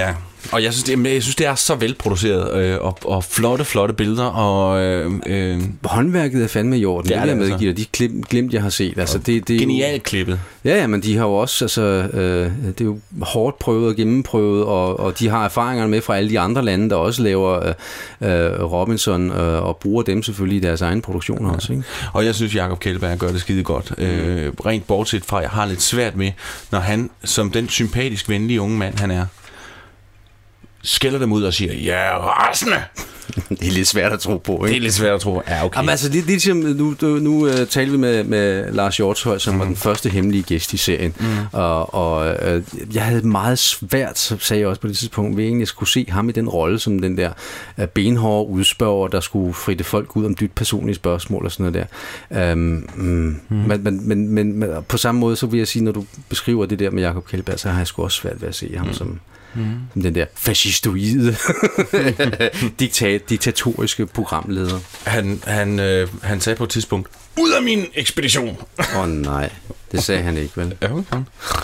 Og jeg synes, det, jeg synes, det er så velproduceret, øh, og, og flotte, flotte billeder. Og, øh, øh, håndværket er fandme i orden. Det er det, jeg medgiver. De glimt, glimt, jeg har set. Altså, det, det er genialt klippet. Ja, ja, men de har jo også, altså, øh, det er jo hårdt prøvet og gennemprøvet, og, og de har erfaringerne med fra alle de andre lande, der også laver øh, øh, Robinson, øh, og bruger dem selvfølgelig i deres egen produktioner ja. også. Ikke? Og jeg synes, Jacob Kjeldberg gør det skide godt. Mm. Øh, rent bortset fra, jeg har lidt svært med, når han, som den sympatisk venlige unge mand, han er, skælder dem ud og siger, ja, rasende! Det er lidt svært at tro på, ikke? Det er lidt svært at tro. Ja, okay. Jamen, altså, det, det er ligesom, nu, nu uh, talte vi med, med Lars Hjortshøj, som mm. var den første hemmelige gæst i serien, mm. og, og uh, jeg havde meget svært, så sagde jeg også på det tidspunkt, ved egentlig, jeg skulle se ham i den rolle, som den der uh, benhårde udspørger, der skulle fritte folk ud om dybt personlige spørgsmål og sådan noget der. Um, mm. Mm. Men, men, men, men på samme måde, så vil jeg sige, når du beskriver det der med Jacob Kjeldberg, så har jeg sgu også svært ved at se ham mm. som... Mm. den der fascistoide diktat, diktatoriske programleder. Han, han, øh, han sagde på et tidspunkt, ud af min ekspedition. Åh oh, nej, det sagde han ikke, vel? Ja, okay.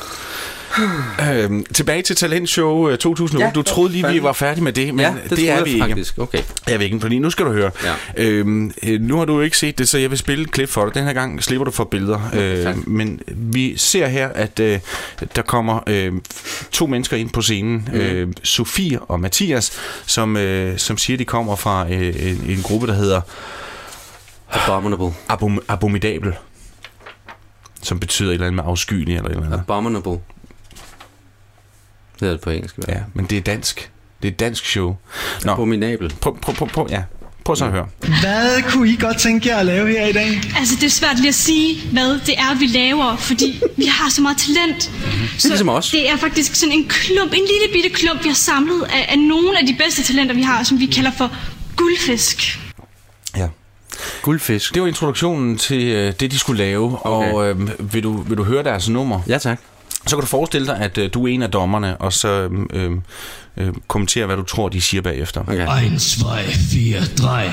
Øhm, tilbage til Talentshow to tusind og otte. Ja, du troede lige, vi var færdige med det, men ja, det, det er vi faktisk. Ikke. Okay. Jeg ved ikke, fordi nu skal du høre. Ja. Øhm, nu har du ikke set det, så jeg vil spille et klip for dig. Den her gang slipper du for billeder. Ja, øh, men vi ser her, at øh, der kommer øh, to mennesker ind på scenen. Mm. Øh, Sofie og Mathias, som, øh, som siger, de kommer fra øh, en, en gruppe, der hedder Abominable. Abom- Abominabel. Som betyder et eller andet med afskyelig eller et eller andet. Abominable. Det er det på engelsk. Ja, men det er dansk. Det er et dansk show. Nå. Abominabel. Prøv, prøv, prøv, prøv, ja. Prøv så at høre. Hvad kunne I godt tænke jer at lave her i dag? Altså, det er svært lige at sige, hvad det er, vi laver, fordi vi har så meget talent. Mm-hmm. Det er ligesom os. Det er faktisk sådan en klump, en lille bitte klump, vi har samlet af, af nogle af de bedste talenter, vi har, som vi kalder for guldfisk. Ja. Guldfisk. Det var introduktionen til øh, det, de skulle lave, okay. og øh, vil, du, vil du høre deres nummer? Ja, tak. Så kan du forestille dig, at øh, du er en af dommerne, og så øh, øh, kommentere, hvad du tror, de siger bagefter. Okay. en, to, fire, drei.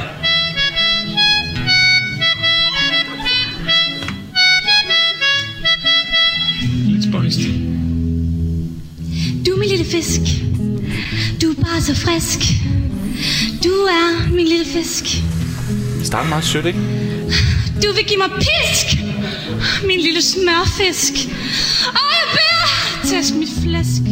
Lidt spøjst. Du er min lille fisk. Du er bare så frisk. Du er min lille fisk. Det starter meget sødt, ikke? Du vil give mig pisk, min lille smørfisk. Og jeg beder tæsk mit flæsk.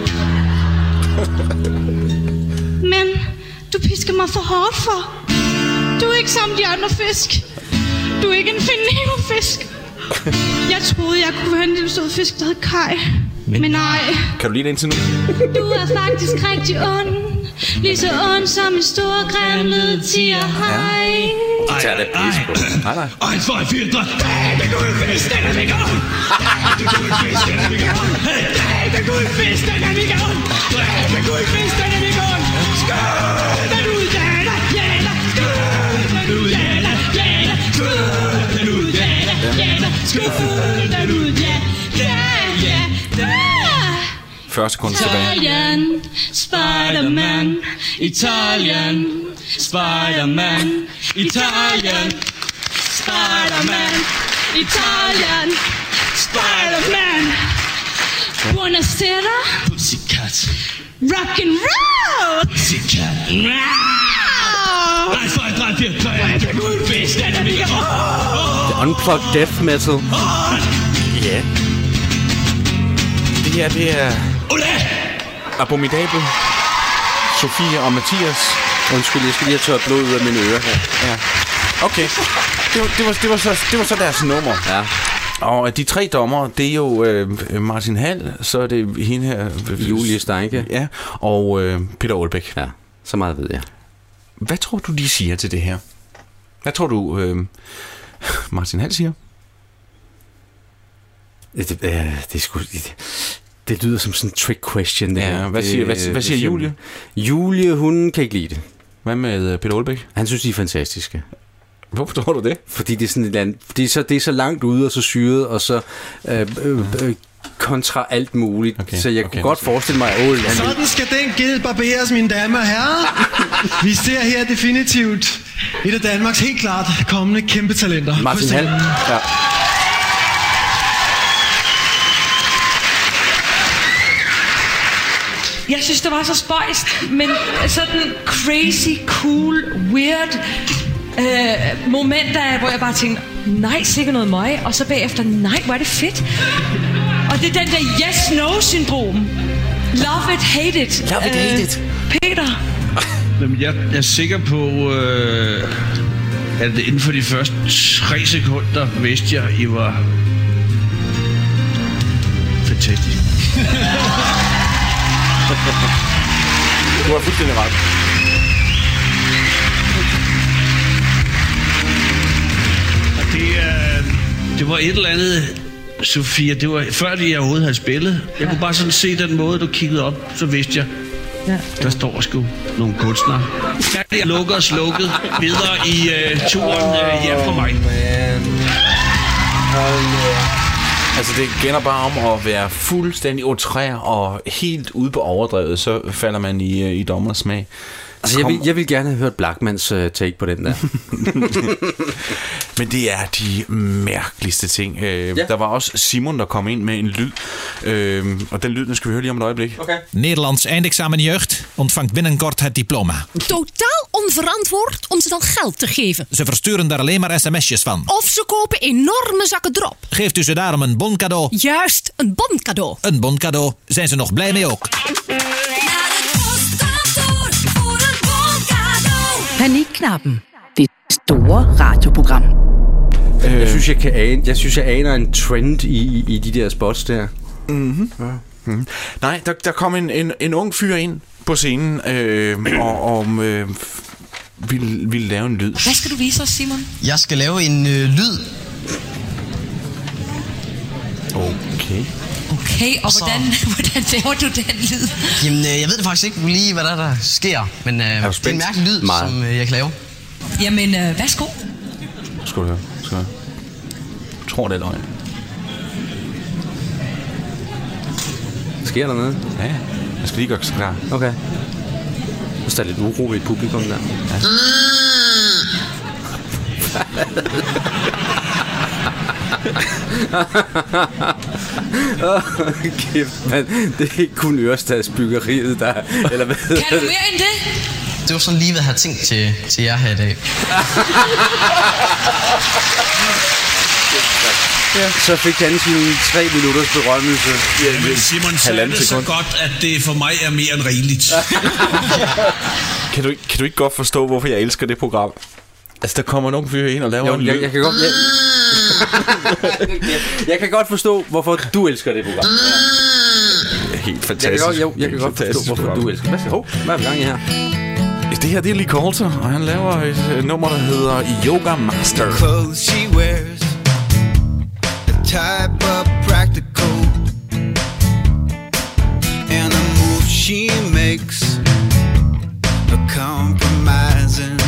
Men du pisker mig for hårdt for. Du er ikke som de andre fisk. Du er ikke en Finero-fisk. Jeg troede, jeg kunne være en lille sød fisk, der hed Kai. Men, Men nej. Kan du lide det indtil nu? Du er faktisk rigtig ond. Lige så ond som en stor grimlet tigerhaj. De tager det pis på. Nej, nej. en, to, fire, drei. Det går fisk, den er mega ond. Det går fisk, den er mega ond. Det går fisk, den er mega ond. Det går fisk, den er mega ond. Skål, den ud, jæler, jæler. Skål, den ud, jæler, jæler. Skål, den ud, jæler, jæler. Skål, den ud, jæler, jæler. fyrre sekunder tilbage. Italien, Spider-Man, Italien, Spider-Man, Italien, Spider-Man, Italien, Spider-Man. Buonasera, Pussycat, rock and roll. Pussycat. en, to, tre, fire, tre. Det er guldfisk, den er mega ond. The Unplugged Death Metal. Ja. Det her, det er Abominabel, Sofie og Mathias. Undskyld, jeg skal lige have tørt blod ud af mine ører her. Ja. Okay. Det var, det var, det var, så, det var så deres nummer. Ja. Og de tre dommer, det er jo øh, Martin Hall, så er det hende her... Øh, Julie Steinke. Ja, og øh, Peter Aalbæk. Ja, så meget ved jeg. Hvad tror du, de siger til det her? Hvad tror du, øh, Martin Hall siger? Det, det, det, det, sgu, det, det lyder som sådan en trick question. Det ja, hvad siger, hvad, hvad siger Julie? Julie, hun kan ikke lide det. Hvad med Peter Aalbæk? Han synes, de er fantastiske. Hvorfor tror du det? Fordi det er sådan et eller andet, det er så, det er så langt ude og så syret, og så øh, øh, øh, kontra alt muligt. Okay, så jeg okay, kunne godt forestille mig, at Ål... Sådan skal den ged barberes, mine damer og herrer. Vi ser her definitivt et af Danmarks helt klart kommende kæmpe talenter. Martin Hall. Ja. Jeg synes, det var så spøjst, men sådan crazy, cool, weird øh, momenter, hvor jeg bare tænkte, nej, sikkert noget møg, og så bagefter, nej, hvor er det fedt. Og det er den der yes-no-syndrom. Love it, hate it. Love it, hate it. Peter? Jamen, jeg er sikker på, øh, at inden for de første tre sekunder vidste jeg, I var fantastisk. Du har fuldstændig ret. Og det, øh, det var et eller andet, Sofia, det var før det jeg overhovedet havde spillet. Jeg ja. kunne bare sådan se den måde, du kiggede op, så vidste jeg, ja. Der står sgu nogle kunstnere. Jeg lukker og slukket videre i øh, turen øh, hjem for mig. Altså det gælder bare om at være fuldstændig outrær og helt ude på overdrevet, så falder man i, i dommers smag. Altså, jeg, vil, jeg vil gerne have hørt Blackmans uh, take på den der. Men det er de mærkeligste ting. Uh, ja. Der var også Simon, der kom ind med en lyd. Uh, og den lyd, den skal vi høre lige om et øjeblik. Okay. Nederlands eindexamen jeugd ontvangt binnenkort het diploma. Totaal onverantwoord om ze dan geld te geven. Ze versturen daar alleen maar sms'jes van. Of ze kopen enorme zakken drop. Geeft u ze daarom een bon cadeau. Juist, een bon cadeau. Een bon cadeau. Zijn ze nog blij mee ook. Panikknappen. Det store radioprogram. Øh. Jeg synes, jeg kan ane, jeg synes, jeg aner en trend i, i, i de der spots der. Mm-hmm. Ja. Mm-hmm. Nej, der, der kom en, en, en ung fyr ind på scenen øh, og, og øh, ville, ville lave en lyd. Hvad skal du vise os, Simon? Jeg skal lave en øh, lyd. Okay. Okay, og hvordan, hvordan laver du den lyd? Jamen, øh, jeg ved det faktisk ikke lige, hvad der, der sker, men øh, det er en mærkelig lyd, meget. som øh, jeg kan lave. Jamen, øh, værsgo. Skal du høre, skal du høre. Jeg tror, det er løgn. Sker der noget? Ja, jeg skal lige gøre sig klar. Okay. Så der er lidt uro i et publikum der. Ja. Åh, kæft, man. Det er ikke kun Ørestadsbyggeriet, der... Eller hvad? Kan du mere end det? Det var sådan lige, hvad jeg havde tænkt til, til jer her i dag. Ja. Så fik han sine tre minutters berømmelse. Ja, men Simon sagde det så godt, at det for mig er mere end rigeligt. kan, du, kan du ikke godt forstå, hvorfor jeg elsker det program? Altså, der kommer nogle fyre ind og laver jo, en jeg, lyd. jeg, kan godt, jeg, jeg kan godt forstå, hvorfor du elsker det program. Ja. Helt fantastisk. Jeg kan godt, jo, jeg kan godt forstå, hvorfor program. Du elsker det. Hvad, oh, hvad er vi gang i her? Det her, det er Lee Coulter, og han laver et nummer, der hedder Yoga Master. Clothes she wears, a type of practical, and the move she makes, a compromising.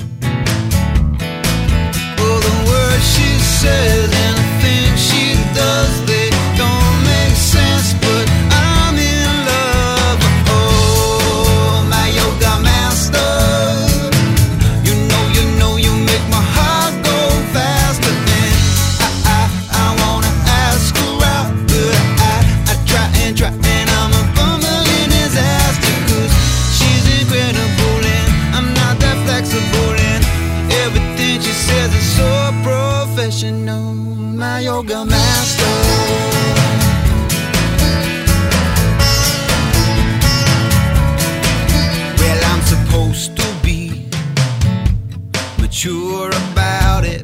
Well, the words she says and the things she does, they don't make sense, but I'm in love. Oh, my yoga master. You know, you know, you make my heart go faster. And I, I, I wanna ask her out, but I, I try and try, and I'm a bumble in his ass, 'cause she's incredible and I'm not that flexible, and everything she says is so professional. My yoga master. Well, I'm supposed to be mature about it,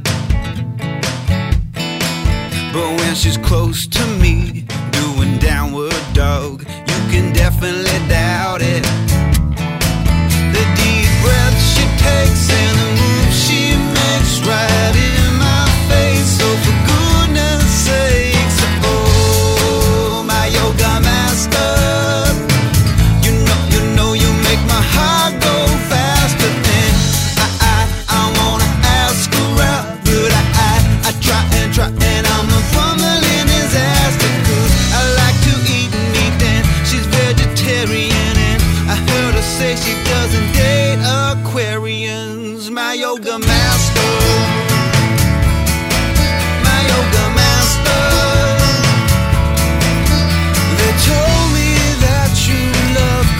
but when she's close to me, doing downward dog, you can definitely doubt it. The deep breath she takes and the moves she makes right in my face. So for goodness sakes, oh, my yoga master. You know, you know, you make my heart go faster. Then I, I, I wanna ask her out, but I, I, I try and try, and I'm a bumble in his ass, 'cause I like to eat meat and she's vegetarian, and I heard her say she doesn't date Aquarians. My yoga master. My yoga master. They told me that you love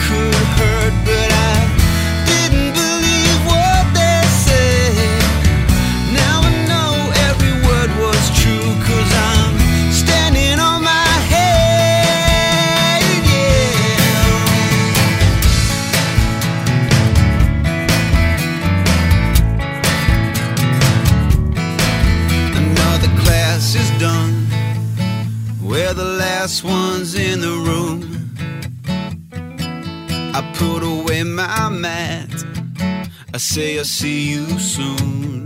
mat. I say I'll see you soon.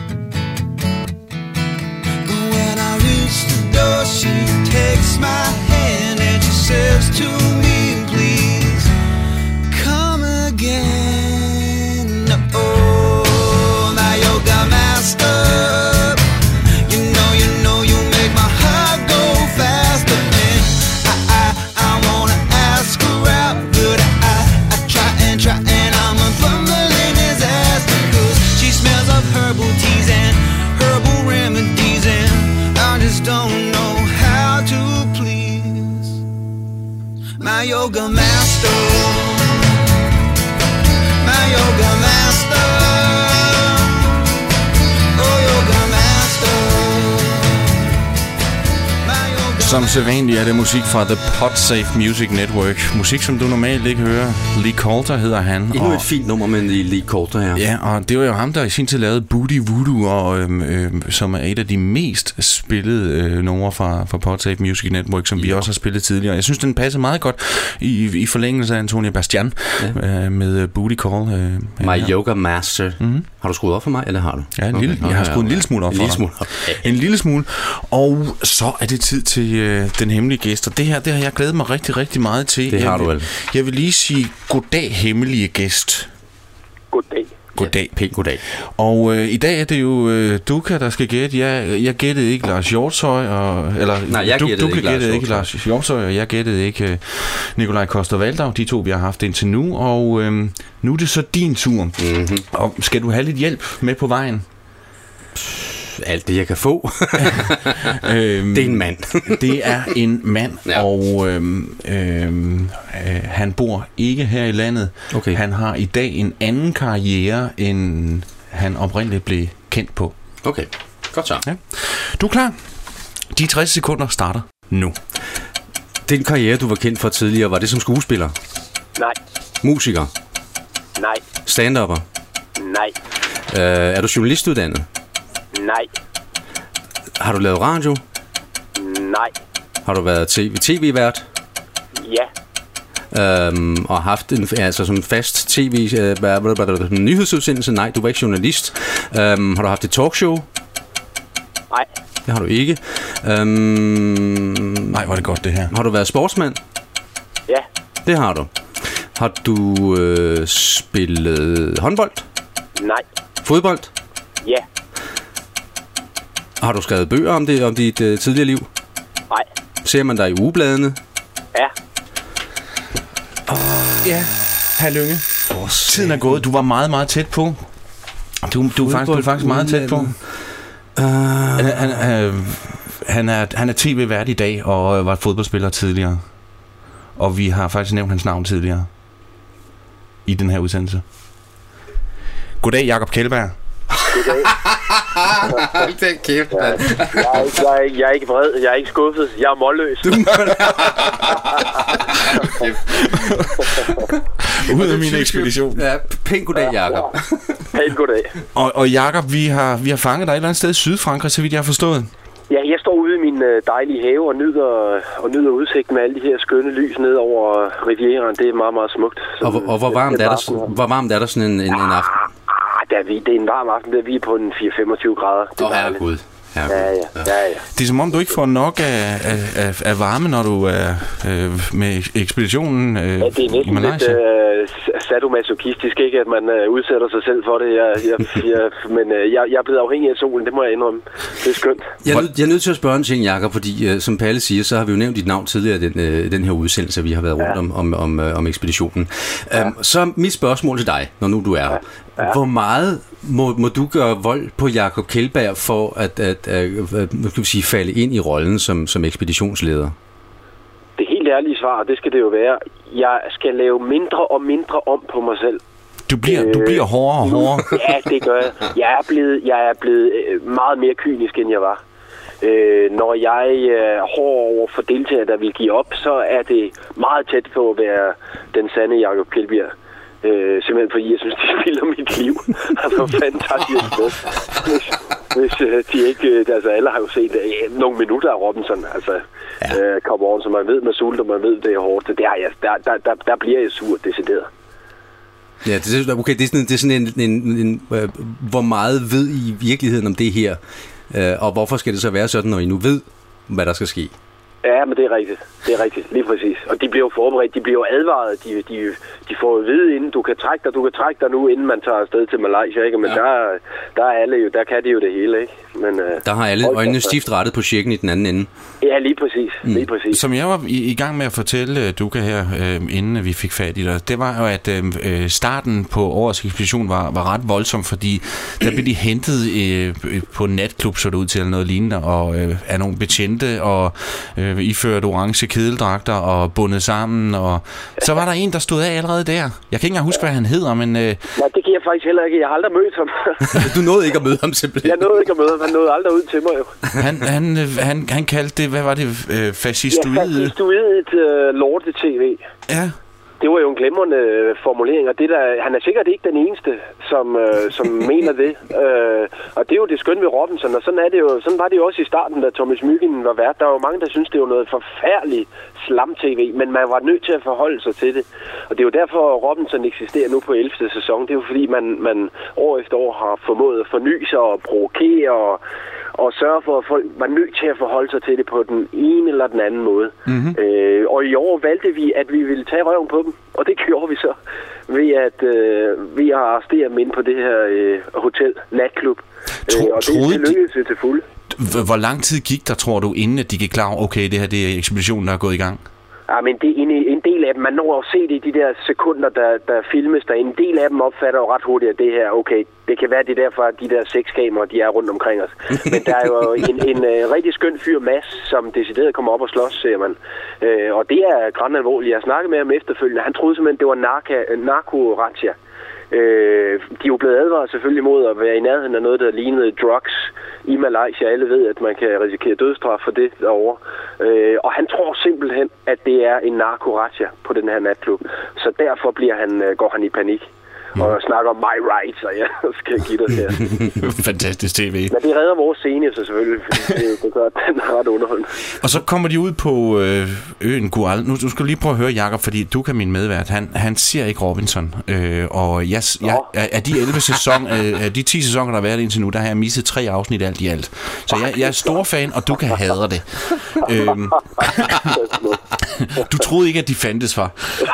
But when I reach the door, she takes my hand and she says to me, please come again. Oh, my yoga master, you know, you know, you make my heart go faster. And I, I, I wanna ask her out, but I, I try and try and I'm a fumbling disaster. Cause she smells of herbal teas and herbal remedies, and I just don't know how to please my yoga master. My yoga master. Oh, yoga master. My yoga Som sædvanligt er det musik fra The Podsafe Music Network. Musik, som du normalt ikke hører. Lee Coulter hedder han. Endnu og et fint nummer med Lee Coulter her. Ja, og det var jo ham, der i sin tid lavede Booty Voodoo, og, øhm, øhm, som er et af de mest spillede øh, numre fra, fra Podsafe Music Network, som ja. vi også har spillet tidligere. Jeg synes, den passer meget godt i, i forlængelse af Antonio Bastian ja. øh, med Booty Call. Øh, My her. Yoga Master. Mm-hmm. Har du skruet op for mig, eller har du? Ja, en okay. lille, jeg har skruet en lille smule op for en lille smule op. En lille smule. Og så er det tid til øh, den hemmelige gæst, og det her, det har jeg glædet mig rigtig, rigtig meget til. Det har jeg, du vel. Jeg vil lige sige goddag, hemmelige gæst. Goddag. Goddag. Ja, pænt goddag. Og øh, i dag er det jo øh, Duka, der skal gætte. Jeg, jeg gættede ikke Lars Hjortshøj, og eller Nej, jeg du, gættede Duka ikke, gættede Lars ikke Lars Hjortshøj, og jeg gættede ikke øh, Nikolaj Koster-Valdau. De to vi har haft indtil nu, og øh, nu er det så din tur. Mm-hmm. Og skal du have lidt hjælp med på vejen? Alt det jeg kan få. øhm, det er en mand. Det er en mand, ja. Og øhm, øhm, øh, han bor ikke her i landet. Okay. Han har i dag en anden karriere, end han oprindeligt blev kendt på. Okay, godt så. Ja. Du er klar? De tres sekunder starter nu. Den karriere, du var kendt for tidligere, var det som skuespiller? Nej. Musiker? Nej. Stand-upper? Nej. Øh, er du journalistuddannet? Nej. Har du lavet radio? Nej. Har du været tv-vært? Ja. Øhm, og haft en altså sådan fast tv øh, nyhedsudsendelse? Nej, du var ikke journalist. Øhm, har du haft et talkshow? Nej. Det har du ikke. Øhm, Nej, var det godt det her. Har du været sportsmand? Ja. Det har du. Har du øh, spillet håndbold? Nej. Fodbold? Ja. Har du skrevet bøger om det om dit øh, tidligere liv? Nej. Ser man dig i ugebladene? Ja. Oh, ja, Herr Lynge. Oh, tiden er gået. Du var meget, meget tæt på. Du, du, er, faktisk, du er faktisk meget tæt på. Uh, han, han, han, han, er, han er tv-vært i dag, og var fodboldspiller tidligere. Og vi har faktisk nævnt hans navn tidligere i den her udsendelse. Goddag, Jakob Kjeldberg. Goddag. Det er kæft, jeg, jeg, jeg, jeg er ikke vred, jeg er ikke skuffet, jeg er målløs. Ud af min ekspedition. Ja, pænt goddag, Jakob. Pænt goddag. Og, og Jakob, vi har, vi har fanget dig et eller andet sted i Sydfrankrig, så vidt jeg har forstået. Ja, jeg står ude i min dejlige have og nyder, og nyder udsigten med alle de her skønne lys ned over Rivieraen. Det er meget, meget smukt. Og, og, og hvor, varmt er der, hvor varmt er der sådan en, en, en aften? Der er vi, det er en varm aften, der er vi på en fire til femogtyve grader. Åh, herregud. Ja, ja, ja, ja. Det er som om, du ikke får nok af, af, af varme, når du er øh, med ekspeditionen øh, ja, det er næsten lidt øh, sadomasochistisk, ikke? At man øh, udsætter sig selv for det. Jeg, jeg, jeg, men øh, jeg, jeg er blevet afhængig af solen, det må jeg indrømme. Det er skønt. Jeg er, nød, jeg er nødt til at spørge en ting, Jakob, fordi øh, som Palle siger, så har vi jo nævnt dit navn tidligere i den, øh, den her udsendelse, vi har været rundt ja. om, om, om, øh, om ekspeditionen. Ja. Øhm, så mit spørgsmål til dig, når nu du er her. Ja. Ja. Hvor meget må, må du gøre vold på Jakob Kjeldberg for at, at, at, at kan vi sige, falde ind i rollen som, som ekspeditionsleder? Det helt ærlige svar, det skal det jo være. Jeg skal lave mindre og mindre om på mig selv. Du bliver, øh, du bliver hårdere og hårdere. Ja, det gør jeg. Jeg er blevet, jeg er blevet meget mere kynisk, end jeg var. Øh, når jeg er hård over for deltagere, der vil give op, så er det meget tæt på at være den sande Jakob Kjeldberg. Øh, simpelthen fordi jeg synes, de spiller mit liv. Altså, fanden tager de afsted. Hvis, hvis øh, de ikke... Altså, alle har jo set øh, nogle minutter af Robinson. Altså, ja. øh, come on, så man ved, man sulter, man ved, det er hårdt. Der, der, der, der, der bliver jeg sur, decideret. Ja, det er, okay, det er sådan, det er sådan en, en, en, en uh, hvor meget ved I i virkeligheden om det her, uh, og hvorfor skal det så være sådan, når I nu ved, hvad der skal ske? Ja, men det er rigtigt. Det er rigtigt, lige præcis. Og de bliver jo forberedt, de bliver jo advaret. De, de, de får jo at vide, inden du kan trække dig, du kan trække dig nu, inden man tager afsted til Malaysia, ikke? Men ja. der, der er alle jo, der kan de jo det hele, ikke? Men, uh, der har alle øjnene stift rettet på checken i den anden ende. Ja, lige præcis. Mm. Lige præcis. Som jeg var i, i gang med at fortælle Duka her, øh, inden vi fik fat i dig, det var jo, at øh, starten på årets ekspedition var, var ret voldsom, fordi der blev de hentet øh, på en natklub, så det ud til eller noget lignende, og øh, af nogle betjente, og øh, iført orange kedeldragter og bundet sammen, og så var der en, der stod af allerede der. Jeg kan ikke engang huske, hvad han hedder, men... Øh... Nej, det kan jeg faktisk heller ikke. Jeg har aldrig mødt ham. Du nåede ikke at møde ham simpelthen? Jeg nåede ikke at møde ham. Han nåede aldrig ud til mig jo. han, han, han, han kaldte det, hvad var det, øh, fascistoide? Ja, fascistoidet uh, lorte-tv. Ja. Det var jo en glimrende formulering, og det der, han er sikkert ikke den eneste, som, øh, som mener det. Øh, og det er jo det skønne ved Robinson, og sådan, er det jo, sådan var det jo også i starten, da Thomas Mygind var vært. Der var jo mange, der synes det var noget forfærdeligt slam-tv, men man var nødt til at forholde sig til det. Og det er jo derfor, Robinson eksisterer nu på ellevte sæson. Det er jo fordi, man, man år efter år har formået at forny sig og provokere og og sørge for, at folk var nødt til at forholde sig til det på den ene eller den anden måde. Mm-hmm. Øh, og i år valgte vi, at vi ville tage røven på dem, og det gjorde vi så ved at øh, vi har arresteret dem ind på det her øh, hotel, natklub. Tro, øh, og det, det lykkedes de... til fulde. Hvor lang tid gik der, tror du, inden at de gik klar over, okay, det her det er ekspeditionen, der er gået i gang? Ja, men det er en, en del af dem, man når at se det i de der sekunder, der, der filmes der. En del af dem opfatter jo ret hurtigt, at det her, okay, det kan være, det er derfor, at de der seks kameraer, de er rundt omkring os. Men der er jo en, en, en uh, rigtig skøn fyr, Mads, som decideret kommer op og slås, ser man. Uh, og det er grænt alvorligt. Jeg snakkede med ham efterfølgende. Han troede simpelthen, det var narko-razzia. Øh, de er jo blevet advaret selvfølgelig mod at være i nærheden af noget, der lignede drugs i Malaysia. Alle ved, at man kan risikere dødsstraf for det derovre. Øh, og han tror simpelthen, at det er en narkorazzia på den her natklub. Så derfor bliver han, går han i panik. Mm. Og snakker om my rights, og jeg skal give dig her. Fantastisk tv. Men det redder vores scene, så selvfølgelig, fordi det, det gør, at den er ret underholdende. Og så kommer de ud på øh, øen Gual. Nu du skal lige prøve at høre, Jakob, fordi du kan min medvært. Han, han ser ikke Robinson. Øh, og jeg, jeg, af de elleve sæson, øh, af de ti sæsoner, der har været indtil nu, der har jeg misset tre afsnit alt i alt. Så jeg, jeg er stor fan, og du kan hader det. Øhm, du troede ikke, at de fandtes, var?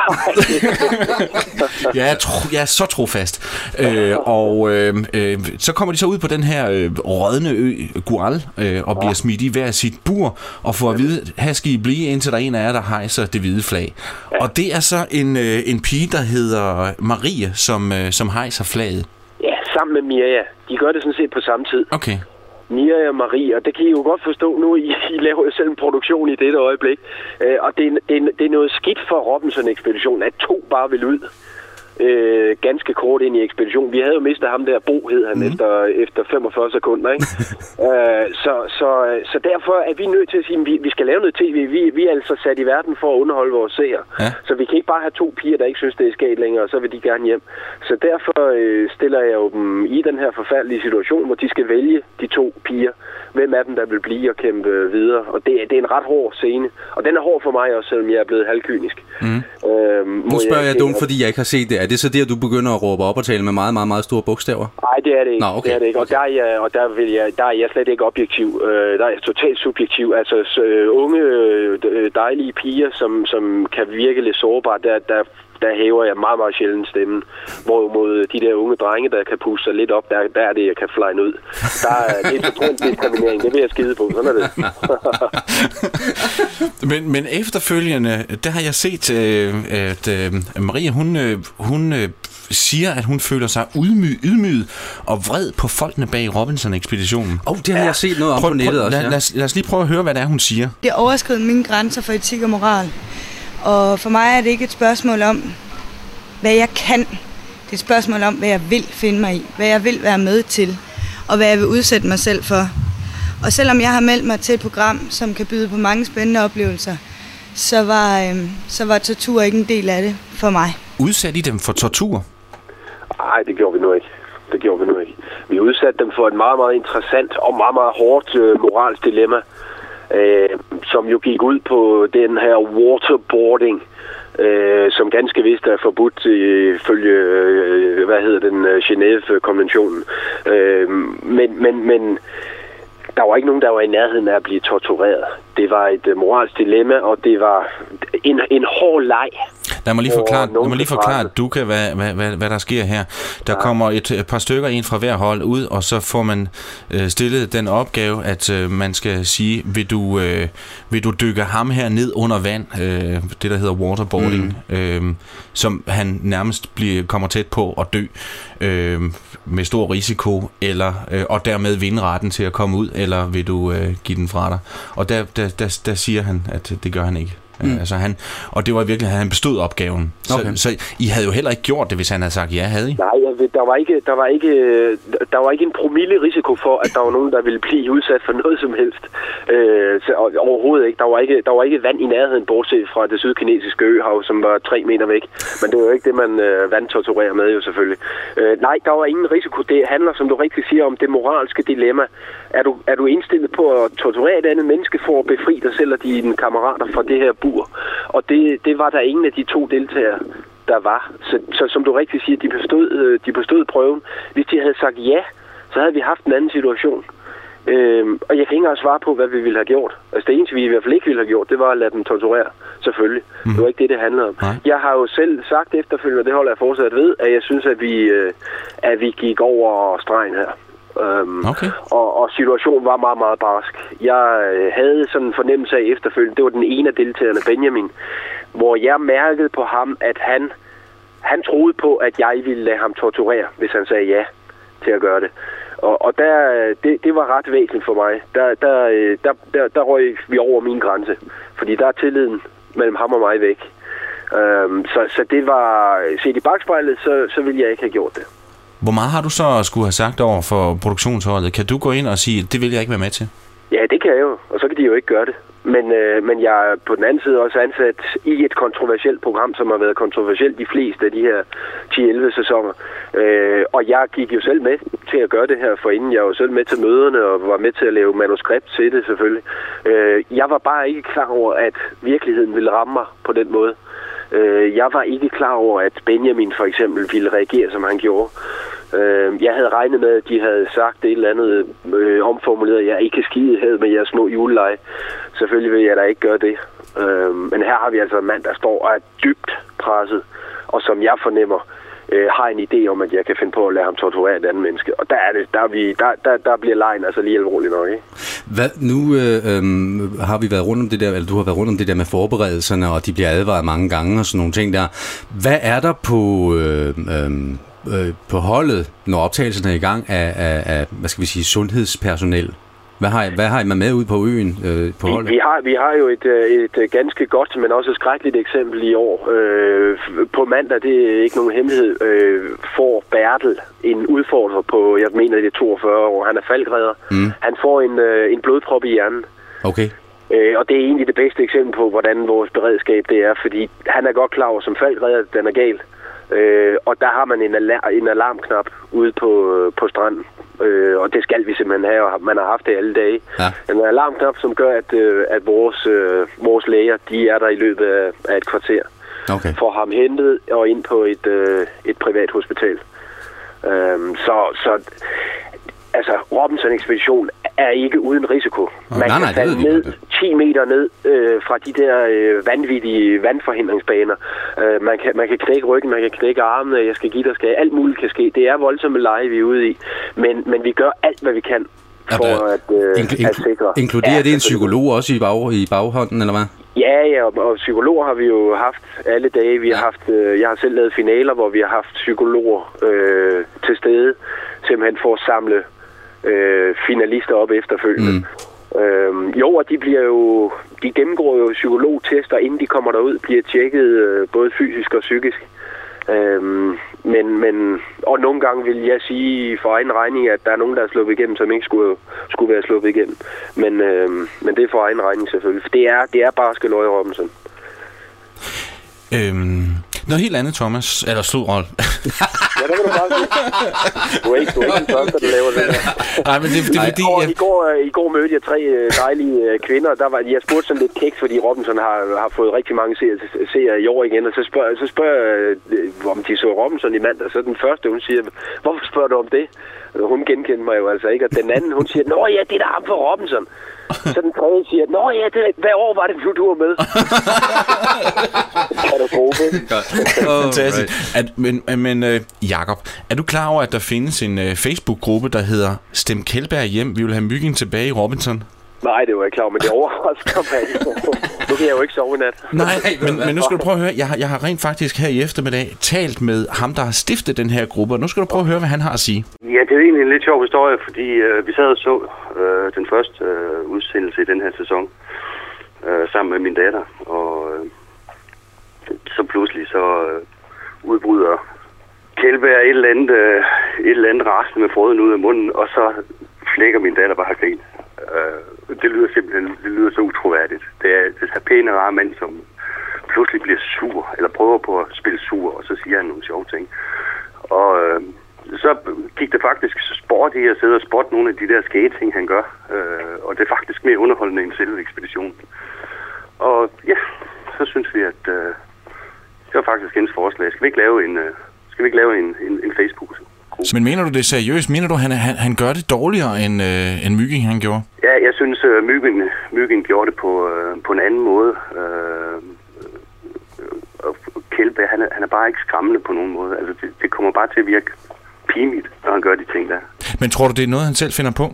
ja, jeg, tro, jeg er så trofast. Øh, og øh, øh, så kommer de så ud på den her øh, rådne ø, Gual, øh, og bliver smidt i hver sit bur, og får at vide, her skal I blive, indtil der er en af jer, der hejser det hvide flag. Og det er så en, øh, en pige, der hedder Marie, som, øh, som hejser flaget. Ja, sammen med Mirja. De gør det sådan set på samme tid. Okay. Mirja og Marie, og det kan I jo godt forstå nu, I, I laver jo selv en produktion i dette øjeblik. Øh, og det er, det, er, det er noget skidt for Robinson-ekspeditionen, at to bare vil ud. Øh, ganske kort ind i ekspeditionen. Vi havde jo mistet ham der, Bo hed han, mm. efter, efter femogfyrre sekunder, ikke? øh, så, så, så derfor er vi nødt til at sige, at vi, vi skal lave noget tv. Vi, vi er altså sat i verden for at underholde vores seere. Ja. Så vi kan ikke bare have to piger, der ikke synes, det er sket længere, og så vil de gerne hjem. Så derfor øh, stiller jeg jo dem i den her forfærdelige situation, hvor de skal vælge de to piger. Hvem af dem, der vil blive og kæmpe videre. Og det, det er en ret hård scene. Og den er hård for mig også, selvom jeg er blevet halvkynisk. Mm. Øhm, nu spørger jeg, jeg dumt, fordi jeg ikke har set det. Er det så der, du begynder at råbe op og tale med meget, meget, meget store bogstaver? Nej, det er det ikke. Nå, okay. Det er det ikke. Og, der er jeg, og der, vil jeg, der er jeg slet ikke objektiv. Øh, der er jeg totalt subjektiv. Altså så, øh, unge, øh, dejlige piger, som, som kan virke lidt sårbare, der, der der hæver jeg meget, meget sjældent stemmen. Hvorimod de der unge drenge, der kan puste sig lidt op, der, der er det, jeg kan flyne ud. Der er lidt fortrændt diskriminering, det vil jeg skide på. Sådan er det. men, men efterfølgende, der har jeg set, at Maria, hun, hun siger, at hun føler sig ydmy, ydmyget og vred på folkene bag Robinson-ekspeditionen. Åh, oh, det har ja. jeg set noget om prøv, på nettet prøv, også. Ja. Lad, lad, lad os lige prøve at høre, hvad det er, hun siger. Det overskrider mine grænser for etik og moral. Og for mig er det ikke et spørgsmål om, hvad jeg kan. Det er et spørgsmål om, hvad jeg vil finde mig i. Hvad jeg vil være med til. Og hvad jeg vil udsætte mig selv for. Og selvom jeg har meldt mig til et program, som kan byde på mange spændende oplevelser, så var, øh, så var tortur ikke en del af det for mig. Udsatte I dem for tortur? Nej, det gjorde vi nu ikke. Det gjorde vi nu ikke. Vi udsatte dem for et meget, meget interessant og meget, meget hårdt øh, moralsk dilemma. Øh, som jo gik ud på den her waterboarding, øh, som ganske vist er forbudt ifølge, øh, hvad hedder den, Genève-konventionen. Øh, men, men, men der var ikke nogen, der var i nærheden af at blive tortureret. Det var et uh, moralsk dilemma, og det var en, en hård leg. Lad mig lige forklare, lad mig lige forklare Duka, hvad, hvad, hvad, hvad der sker her. Der ja. kommer et, et par stykker, en fra hver hold ud, og så får man øh, stillet den opgave, at øh, man skal sige, vil du, øh, vil du dykke ham her ned under vand, øh, det der hedder waterboarding, mm. øh, som han nærmest bliver, kommer tæt på at dø øh, med stor risiko, eller, øh, og dermed vinde retten til at komme ud, eller vil du øh, give den fra dig? Og der, der, der, der siger han, at det gør han ikke. Mm. Altså han, og det var virkelig, at han bestod opgaven. Okay. Så, så I havde jo heller ikke gjort det, hvis han havde sagt ja, havde I? Nej, jeg ved, der var ikke, der var ikke, der var ikke en promille risiko for, at der var nogen, der ville blive udsat for noget som helst. Øh, så, overhovedet ikke. Der var ikke, der var ikke vand i nærheden, bortset fra det sydkinesiske øhav, som var tre meter væk. Men det var jo ikke det, man øh, vandtorturerer med, jo selvfølgelig. Øh, nej, der var ingen risiko. Det handler, som du rigtig siger, om det moralske dilemma. Er du, er du indstillet på at torturere et andet menneske for at befri dig selv og dine kammerater fra det her bur? Og det, det var der ingen af de to deltagere, der var. Så, så som du rigtig siger, de bestod, de bestod prøven. Hvis de havde sagt ja, så havde vi haft en anden situation. Øhm, og jeg kan ikke engang svare på, hvad vi ville have gjort. Altså det eneste, vi i hvert fald ikke ville have gjort, det var at lade dem torturere, selvfølgelig. Mm. Det var ikke det, det handlede om. Nej. Jeg har jo selv sagt efterfølgende, og det holder jeg fortsat ved, at jeg synes, at vi, øh, at vi gik over stregen her. Um, okay. og, og situationen var meget, meget barsk. Jeg øh, havde sådan en fornemmelse af efterfølgende, det var den ene af deltagerne, Benjamin, hvor jeg mærkede på ham, at han, han troede på, at jeg ville lade ham torturere, hvis han sagde ja til at gøre det. Og, og der, det, det var ret væsentligt for mig. Der, der, der, der, der røg vi over min grænse, fordi der er tilliden mellem ham og mig væk. Um, så, så det var, set i bagspejlet, så, så ville jeg ikke have gjort det. Hvor meget har du så skulle have sagt over for produktionsholdet? Kan du gå ind og sige, det vil jeg ikke være med til? Ja, det kan jeg jo, og så kan de jo ikke gøre det. Men, øh, men jeg er på den anden side også ansat i et kontroversielt program, som har været kontroversielt de fleste af de her ti elleve sæsoner. Øh, og jeg gik jo selv med til at gøre det her forinden. Jeg var selv med til møderne og var med til at lave manuskript til det selvfølgelig. Øh, jeg var bare ikke klar over, at virkeligheden ville ramme mig på den måde. Jeg var ikke klar over, at Benjamin for eksempel ville reagere, som han gjorde. Jeg havde regnet med, at de havde sagt et eller andet øh, omformuleret, at jeg ikke kan skide had med jeres små juleleje. Selvfølgelig vil jeg da ikke gøre det. Men her har vi altså en mand, der står og er dybt presset, og som jeg fornemmer, øh, har en idé om, at jeg kan finde på at lade ham torturere et andet menneske. Og der, er det, der, er vi, der, der, der bliver lejen altså lige alvorlig nok, ikke? Hvad, nu øh, øh, har vi været rundt om det der, eller du har været rundt om det der med forberedelserne, og de bliver advaret mange gange og sådan nogle ting der. Hvad er der på, øh, øh, på holdet, når optagelserne er i gang af, af, af hvad skal vi sige, sundhedspersonel? Hvad har I, hvad har I med ud på øen øh, på holdet? Vi, vi, har, vi har jo et, et ganske godt, men også et skrækkeligt eksempel i år. Øh, på mandag, det er ikke nogen hemmelighed, øh, får Bertel en udfordrer på, jeg mener det er toogfyrre år, han er falkredder. Mm. Han får en, øh, en blodprop i hjernen. Okay. Øh, og det er egentlig det bedste eksempel på, hvordan vores beredskab det er, fordi han er godt klar over, som falkredder, at den er gal. Øh, og der har man en, alar- en alarmknap ude på, på stranden. Øh, og det skal vi simpelthen have, og man har haft det alle dage. Ja. En alarmknap, som gør, at, øh, at vores, øh, vores læger, de er der i løbet af, af et kvarter. Okay. Får ham hentet og ind på et, øh, et privat hospital. Øh, så, så altså, Robinson-ekspedition er ikke uden risiko. Man nej, kan nej, falde ned ti meter ned øh, fra de der øh, vanvittige vandforhindringsbaner. Øh, man, kan, man kan knække ryggen, man kan knække armene, jeg skal give dig skal. Alt muligt kan ske. Det er voldsomme leje, vi er ude i. Men, men vi gør alt, hvad vi kan for ja, at, øh, inkl- at sikre. Inkluderer ja, det en psykolog også i, bag, i baghånden, eller hvad? Ja, ja, og, og psykologer har vi jo haft alle dage. Vi har haft, øh, jeg har selv lavet finaler, hvor vi har haft psykologer øh, til stede, simpelthen for at samle øh, finalister op efterfølgende. Mm. Øhm, jo, og de bliver jo, de gennemgår jo psykologtester, inden de kommer derud, bliver tjekket øh, både fysisk og psykisk. Øhm, men, men, og nogle gange vil jeg sige for egen regning, at der er nogen, der er sluppet igennem, som ikke skulle, skulle være sluppet igennem. Men, øhm, men det er for egen regning selvfølgelig. For det er, det er barske løg, Robinson. Øhm, Noget helt andet, Thomas. Eller Sludrol. Ja, det kan du bare sige. Du er ikke, du er ikke den første, der laver det der. Nej, men det, det er fordi... Og Jeg... i, går, I går mødte jeg tre dejlige kvinder. Der var, jeg spurgte sådan lidt kækt, fordi Robinson har, har fået rigtig mange seere i år igen. Og så spørger, så spørger jeg, om de så Robinson i mandag. Så den første, hun siger, hvorfor spørger du om det? Hun genkendte mig jo altså ikke. Og den anden, hun siger, nå ja, det er der ham for Robinson. Så den tredje siger, nå ja, det, hvad år var det, du var med? Katastrofe. Fantastisk. At, men men uh, Jakob, er du klar over, at der findes en uh, Facebook-gruppe, der hedder Stem Kjeldberg hjem, vi vil have Myggen tilbage i Robinson? Nej, det var jeg klar over, men det overrasker mig. Nu kan jeg jo ikke sove i nat. Nej, men, men nu skal du prøve at høre, jeg har, jeg har rent faktisk her i eftermiddag talt med ham, der har stiftet den her gruppe, og nu skal du prøve at høre, hvad han har at sige. Ja, det er egentlig en lidt sjov historie, fordi øh, vi sad og så øh, den første øh, udsendelse i den her sæson øh, sammen med min datter, og øh, så pludselig så øh, udbryder Kjeldberg et eller andet, øh, et eller andet rasende med froden ud af munden, og så flækker min datter bare grin. Øh, det lyder simpelthen det lyder så utroværdigt. Det er det her pæne, rare mand, som pludselig bliver sur, eller prøver på at spille sur, og så siger han nogle sjove ting. Og øh, så gik det faktisk sport i at sidde og spotte nogle af de der skæge ting, han gør. Øh, og det er faktisk mere underholdende end selve ekspeditionen. Og ja, så synes vi, at øh, det var faktisk hendes forslag. Skal vi ikke lave en, øh, skal vi ikke lave en, en, en Facebook? Men mener du det seriøst? Mener du, at han, han, han gør det dårligere, end, øh, end Myggen han gjorde? Ja, jeg synes, at Myggen, Myggen gjorde det på, øh, på en anden måde. Øh, og Kjeldberg, han er, han er bare ikke skræmmende på nogen måde. Altså, det, det kommer bare til at virke pinligt, når han gør de ting der. Men tror du, det er noget, han selv finder på?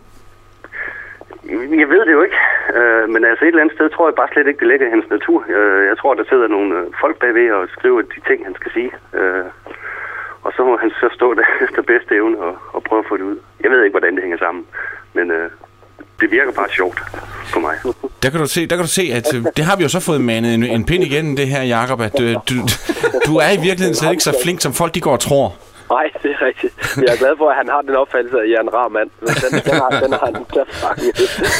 Jeg ved det jo ikke. Øh, men altså et eller andet sted tror jeg bare slet ikke, det ligger i hans natur. Øh, jeg tror, der sidder nogle folk bagved og skriver de ting, han skal sige. Øh, Og så må han så stå der efter bedste evne og, og prøve at få det ud. Jeg ved ikke, hvordan det hænger sammen, men øh, det virker bare sjovt for mig. Der kan du se, der kan du se at øh, det har vi jo så fået mandet en, en pind igen, det her, Jakob, at øh, du, du er i virkeligheden slet ikke så flink, som folk de går og tror. Nej, det er rigtigt. Jeg er glad for, at han har den opfattelse, at jeg er en rar mand. Den, den, har, den har han der fanget.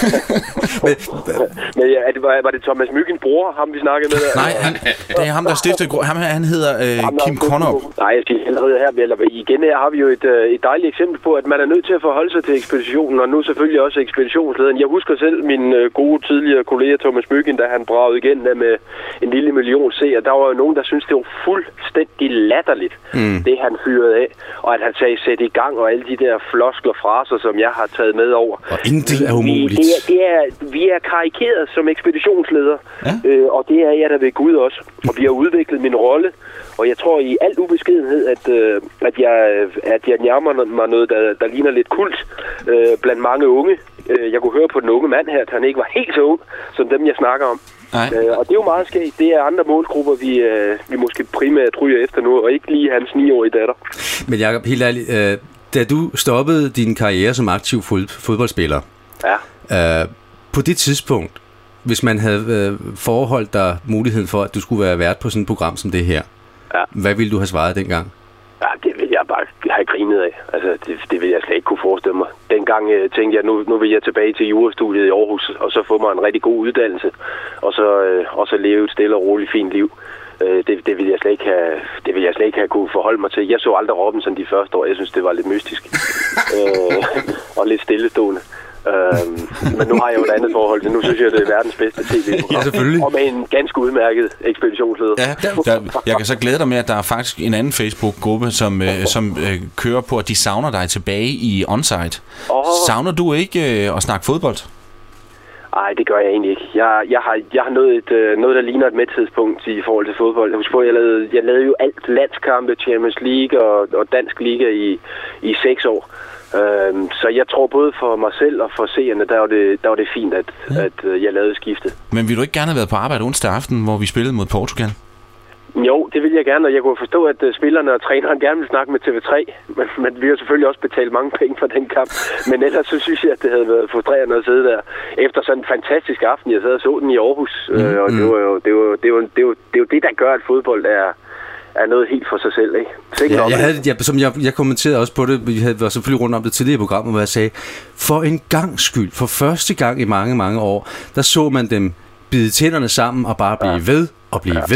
Men, Men ja, det var, var det Thomas Myggens bror, ham vi snakkede med der? Nej, han, det er ham, der stiftede ham, han hedder øh, Kim Conop. Nej, jeg siger allerede her, eller igen her har vi jo et, et dejligt eksempel på, at man er nødt til at forholde sig til ekspeditionen, og nu selvfølgelig også ekspeditionslederen. Jeg husker selv min gode tidligere kollega Thomas Myggen, da han bragede igen der med en lille million seere. Der var jo nogen, der syntes, det var fuldstændig latterligt, mm. det han fyrede af. Og at han sagde, sæt i gang, og alle de der floskler fraser, som jeg har taget med over. Og intet er umuligt. Det er, det er, vi er karikeret som ekspeditionsleder, ja. øh, og det er jeg der ved Gud også. Og vi har udviklet min rolle, og jeg tror i al ubeskedenhed, at, øh, at, jeg, at jeg nærmer mig noget, der, der ligner lidt kult øh, blandt mange unge. Jeg kunne høre på den unge mand her, at han ikke var helt så ung, som dem, jeg snakker om. Øh, og det er jo meget skægt. Det er andre målgrupper, vi, øh, vi måske primært ryger efter nu, og ikke lige hans niårige datter. Men Jakob, helt ærligt, øh, da du stoppede din karriere som aktiv fodboldspiller, ja. øh, på det tidspunkt, hvis man havde øh, forholdt dig muligheden for, at du skulle være vært på sådan et program som det her, ja. Hvad ville du have svaret dengang? Ja, det vil jeg bare have grinet af. Altså, det, det vil jeg slet ikke kunne forestille mig. Dengang øh, tænkte jeg, nu, nu vil jeg tilbage til jurastudiet i Aarhus, og så få mig en rigtig god uddannelse, og så, øh, og så leve et stille og roligt fint liv. Øh, det, det vil jeg slet ikke have, det vil jeg slet ikke have kunne forholde mig til. Jeg så aldrig Robinson de første år. Jeg synes, det var lidt mystisk. øh, og lidt stillestående. Øhm, men nu har jeg jo et andet forhold. Nu synes jeg, det er verdens bedste tv-program. Ja, selvfølgelig. Og med en ganske udmærket ekspeditionsleder. Ja, der, jeg kan så glæde dig med, at der er faktisk en anden Facebook-gruppe, som, øh, som øh, kører på, at de savner dig tilbage i Onsite. Oh. Savner du ikke øh, at snakke fodbold? Nej, det gør jeg egentlig ikke. Jeg, jeg har, jeg har nået et, øh, noget, der ligner et midtidspunkt i forhold til fodbold. Jeg husker på, jeg lavede, jeg lavede jo alt landskampe, Champions League og, og dansk liga i, i seks år. Øhm, så jeg tror både for mig selv og for seerne, der var det, der var det fint, at, ja. at uh, jeg lavede skiftet. Men ville du ikke gerne have været på arbejde onsdag aften, hvor vi spillede mod Portugal? Jo, det vil jeg gerne, og jeg kunne forstå, at uh, spillerne og træneren gerne vil snakke med T V tre, men, men vi har selvfølgelig også betalt mange penge for den kamp. Men ellers så synes jeg, at det havde været frustrerende at sidde der. Efter sådan en fantastisk aften, jeg sad og så den i Aarhus, mm, øh, og mm. det var jo det, var, det, var, det, var, det, var det, der gør, at fodbold er... er noget helt for sig selv, ikke? Ja, jeg, havde, jeg, som jeg, jeg kommenterede også på det, vi havde, var selvfølgelig rundt om det tidligere program, hvor jeg sagde, for en gangs skyld, for første gang i mange, mange år, der så man dem bide tænderne sammen og bare blive ja. ved, og blive ja. ved,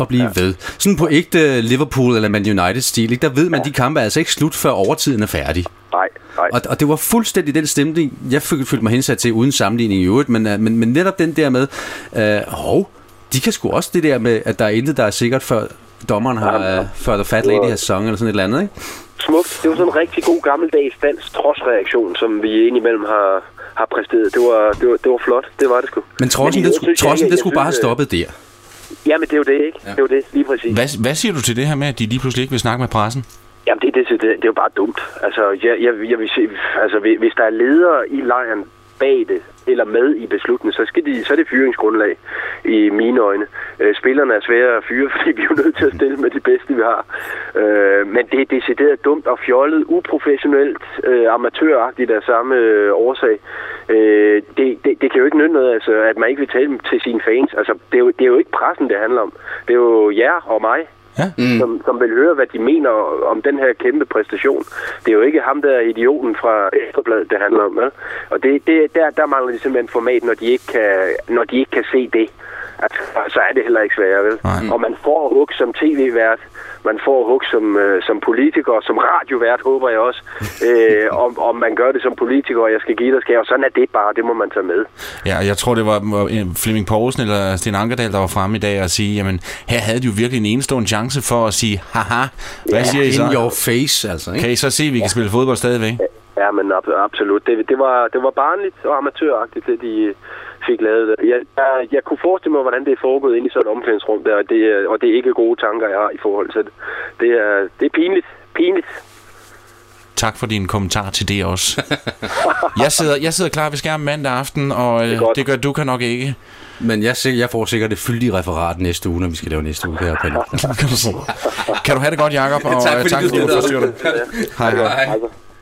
og blive ja. ved. Sådan på ægte Liverpool eller Man United-stil, ikke? Der ved man, ja. de kampe er altså ikke slut, før overtiden er færdig. Nej, nej. Og, og det var fuldstændig den stemning, jeg følte mig hensat til, uden sammenligning i øvrigt, men, men, men netop den der med, øh, hov, de kan sgu også det der med, at der er intet, der er sikkert, før dommeren har, ja, uh, før The Fat Lady har sung, eller sådan et eller andet, ikke? Smukt. Det var sådan en rigtig god gammeldags dansk trodsreaktion, som vi indimellem har, har præsteret. Det var, det, var, det var flot, det var det sgu. Men trodsen, det, skulle, trodsen, det skulle bare have stoppet der. Jamen, det er jo det, ikke? Ja. Det er jo det, lige præcis. Hvad, hvad siger du til det her med, at de lige pludselig ikke vil snakke med pressen? Jamen, det, det, det, det er jo bare dumt. Altså, jeg, jeg, jeg vil se, altså, hvis der er ledere i lejren bag det, eller med i beslutningen, så, skal de, så er det fyringsgrundlag i mine øjne. Øh, spillerne er svære at fyre, fordi vi er jo nødt til at stille med de bedste, vi har. Øh, men det er decideret dumt og fjollet, uprofessionelt, øh, amatøragtigt af samme øh, årsag. Øh, det, det, det kan jo ikke nytte noget, altså, at man ikke vil tale til sine fans. Altså, det, er jo, det er jo ikke pressen, det handler om. Det er jo jer og mig. Ja. Mm. Som, som vil høre, hvad de mener om den her kæmpe præstation. Det er jo ikke ham, der er idioten fra Ekstrabladet, det handler om. Ja? Og det, det, der, der mangler de simpelthen format, når de ikke kan, når de ikke kan se det. Altså, så er det heller ikke sværere, vel? Mm. Og man får hug som tv-vært, man får hug som, øh, som politiker, som radiovært, håber jeg også. øh, om, om man gør det som politiker, og jeg skal give dig skære, og sådan er det bare, det må man tage med. Ja, jeg tror, det var Flemming Poulsen eller Sten Ankerdal, der var fremme i dag og sige, jamen, her havde de jo virkelig en enestående chance for at sige, haha, hvad ja, siger I så? In your face, altså, ikke? Kan I så se, at vi kan ja. spille fodbold stadigvæk? Ja, men absolut. Det, det, var, det var barnligt og amatøragtigt, det de fik lavet det. Jeg, jeg, jeg kunne forestille mig, hvordan det er foregået inde i sådan et omklædningsrum der, og det, og det er ikke gode tanker, jeg har i forhold til det. Det er, det er pinligt. Pinligt. Tak for din kommentar til det også. jeg, sidder, jeg sidder klar ved skærmen mandag aften, og det, det gør du kan nok ikke. Men jeg, jeg får sikkert det fyldige referat næste uge, når vi skal lave næste uge her. Kan du have det godt, Jacob? Og tak, tak fordi du forstyrrer det. Hej, hej.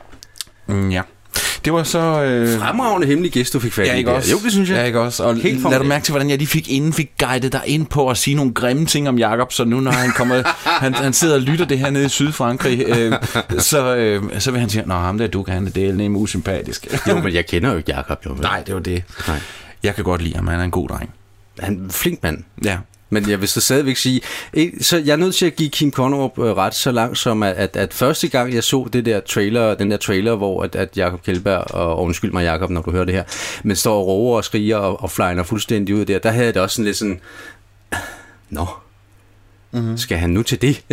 Mm, ja. Det var så... Øh... Fremragende hemmelig gæst, du fik fat i. Ja, ikke også? Jo, det synes jeg. Ja, ikke også? Og lad du mærke til, hvordan jeg lige fik inden fik guidet dig ind på at sige nogle grimme ting om Jacob, så nu når han kommer... han, han sidder og lytter det her nede i Sydfrankrig, øh, så, øh, så vil han sige, nå, ham der, du kan han, det er nemlig usympatisk. Jo, men jeg kender jo ikke Jacob, jo. Nej, det var det. Nej. Jeg kan godt lide ham, han er en god dreng. Han er en flink mand. Ja. Men jeg vil så stadigvæk sige, så jeg er nødt til at give Kim Konnerup ret så langt som, at, at, at første gang jeg så det der trailer, den der trailer, hvor at, at Jacob Kjeldberg, og undskyld mig Jacob, når du hører det her, men står og råber og skriger og, og flyner fuldstændig ud der, der havde jeg det også sådan lidt sådan, nå, mm-hmm. skal han nu til det?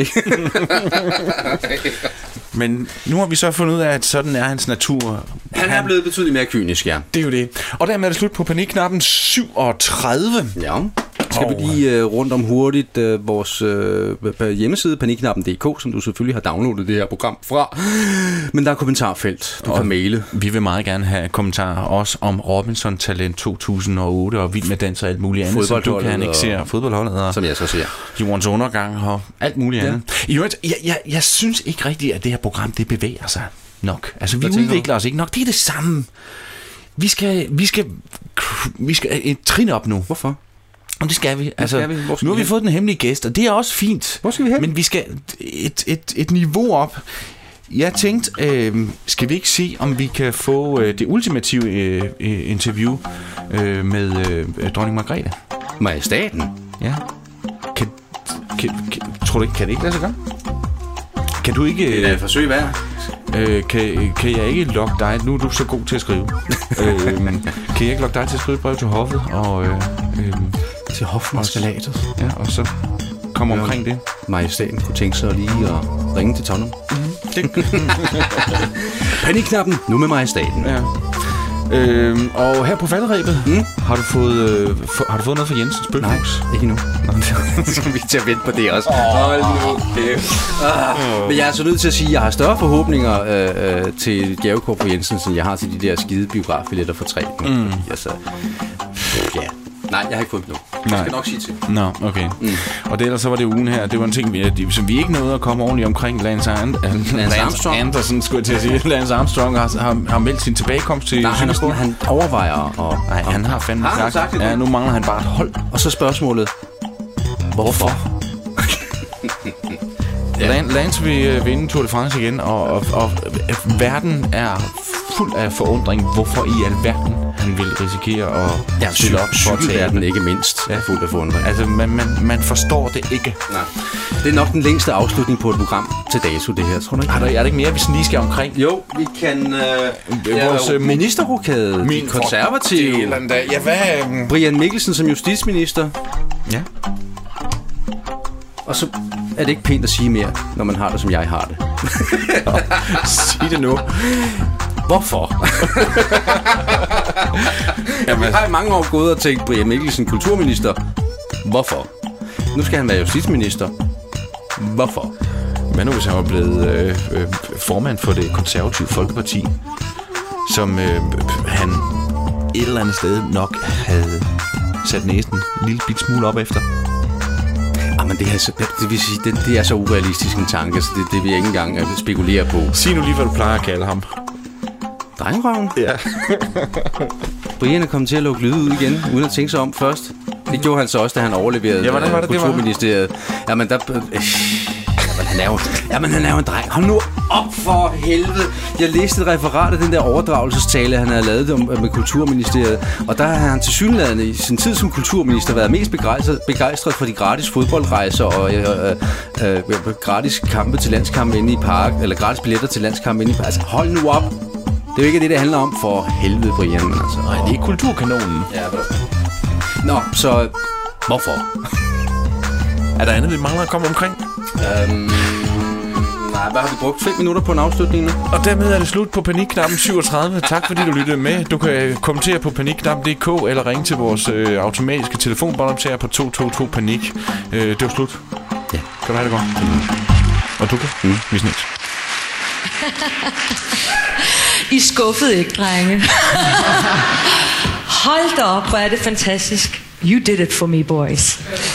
Men nu har vi så fundet ud af, at sådan er hans natur. Han er blevet betydeligt mere kynisk, ja. Det er jo det. Og dermed er det slut på panikknappen syvogtredive. Ja. Skal vi lige uh, rundt om hurtigt uh, vores uh, hjemmeside, panikknappen punktum d k, som du selvfølgelig har downloadet det her program fra. Men der er kommentarfelt, du og kan maile. Vi vil meget gerne have kommentarer også om Robinson Talent to tusind og otte og Vild med dans og alt muligt andet, som du kan ikke se. Fodboldholdet og som jeg så ser. Jordens undergang og alt muligt ja. andet. I øvrigt, jeg, jeg, jeg synes ikke rigtigt, at det her program, det bevæger sig nok. Altså, vi udvikler os ikke nok. Det er det samme. Vi skal, vi skal, vi skal et trin op nu. Hvorfor? Og det skal vi. Altså, skal vi? Skal nu har vi hen? fået den hemmelige gæst, og det er også fint. Hvor skal vi hen? Men vi skal et, et, et niveau op. Jeg tænkte, øh, skal vi ikke se, om vi kan få øh, det ultimative øh, interview øh, med øh, dronning Margrethe? Majestaten? Ja. Kan, kan, kan, tror du ikke, kan det ikke lade sig gøre? Kan du ikke... Det er et forsøg værd. Øh, kan, kan jeg ikke logge dig? Nu er du så god til at skrive. øh, kan jeg ikke logge dig til at skrive et brev til hoffet? Og, øh, øh, til hofmarskalatet? Ja, og så komme ja, omkring det. Majestaten kunne tænke sig lige at ringe til Tonum. Mm-hmm. Panikknappen, nu med Majestaten. Ja. Øhm, og her på falderæbet mm? har du fået øh, for, har du fået noget fra Jensens Bøfhus? Nej, ikke nu. Så skal vi til at vente på det også. Hold nu kæft. Ah. Men jeg er så nødt til at sige, at jeg har større forhåbninger øh, øh, til gavekort på Jensen, end jeg har til de der skide biografbilletter for tre. Mm. Altså, ja. Nej, jeg har ikke fået dem nu. Jeg skal nok sige til. Nå, no, okay. Mm. Og det ellers så var det ugen her. Det var en ting, vi, som vi ikke nåede at komme ordentligt omkring. Lance, And, Lance, Lance Armstrong. Anderson, skulle jeg til at sige. Lance Armstrong har, har, har meldt sin tilbagekomst til... Nej, han, er, han overvejer og... Nej, han har fandme sagt. sagt ja, nu mangler han bare et hold. Og så spørgsmålet. Hvorfor? Ja. Lance vil vinde Tour de France igen, og, og, og verden er fuld af forundring. Hvorfor i alverden han vil risikere at ja, stille op for at tage verden ikke mindst er fuld af forundring. Altså, man, man, man forstår det ikke. Nej. Det er nok den længste afslutning på et program til dato, det her, tror du ikke? Er der, er der ikke mere, vi lige skal omkring? Jo, vi kan... Øh, ja, vores øh, ministerrokade, min konservative... Ja, hvad... Um... Brian Mikkelsen som justitsminister. Ja. Og så er det ikke pænt at sige mere, når man har det, som jeg har det. Sig det nu. Hvorfor? Jamen, jeg har i mange år gået og tænkt, Brian Mikkelsen, kulturminister. Hvorfor? Nu skal han være justitsminister. Hvorfor? Hvad nu, hvis han var blevet øh, øh, formand for det konservative Folkeparti, som øh, han et eller andet sted nok havde sat næsten en lille bit smule op efter? Jamen, det er, så, det, vil sige, det, det er så urealistisk en tanke, så det, det vil jeg ikke engang spekulere på. Sig nu lige, hvad du plejer at kalde ham. Drengerøven? Ja. Brian er kommet til at lukke lyde ud igen, uden at tænke sig om først. Det gjorde han så også, da han overleverede ja, hvordan var det, Kulturministeriet. Jamen, der... Øh, jamen, han er jo, jamen, han er jo en dreng. Hold nu op for helvede. Jeg læste et referat af den der overdragelsestale, han havde lavet om, med Kulturministeriet. Og der har han tilsyneladende i sin tid som kulturminister været mest begejstret, begejstret for de gratis fodboldrejser og øh, øh, øh, gratis kampe til landskampe inde i park, eller gratis billetter til landskampe inde i park. Altså, hold nu op. Det er jo ikke det, det handler om for helvede, Brian. Men altså, nej, det er kulturkanonen. Ja, nå, så hvorfor? Er der andet, vi mangler at komme omkring? Øhm, nej, hvad har vi brugt? fem minutter på en afslutning nu? Og dermed er det slut på Panikknappen syvogtredive. Tak fordi du lyttede med. Du kan kommentere på panikknappen punktum d k eller ringe til vores øh, automatiske telefonbåndoptager på to to to panik. Øh, det var slut. Ja. Kan du have det godt? Mm. Og du kan? Mm. Vi snit. I skuffede ikke, drenge. Hold da op, hvor er det fantastisk. You did it for me, boys.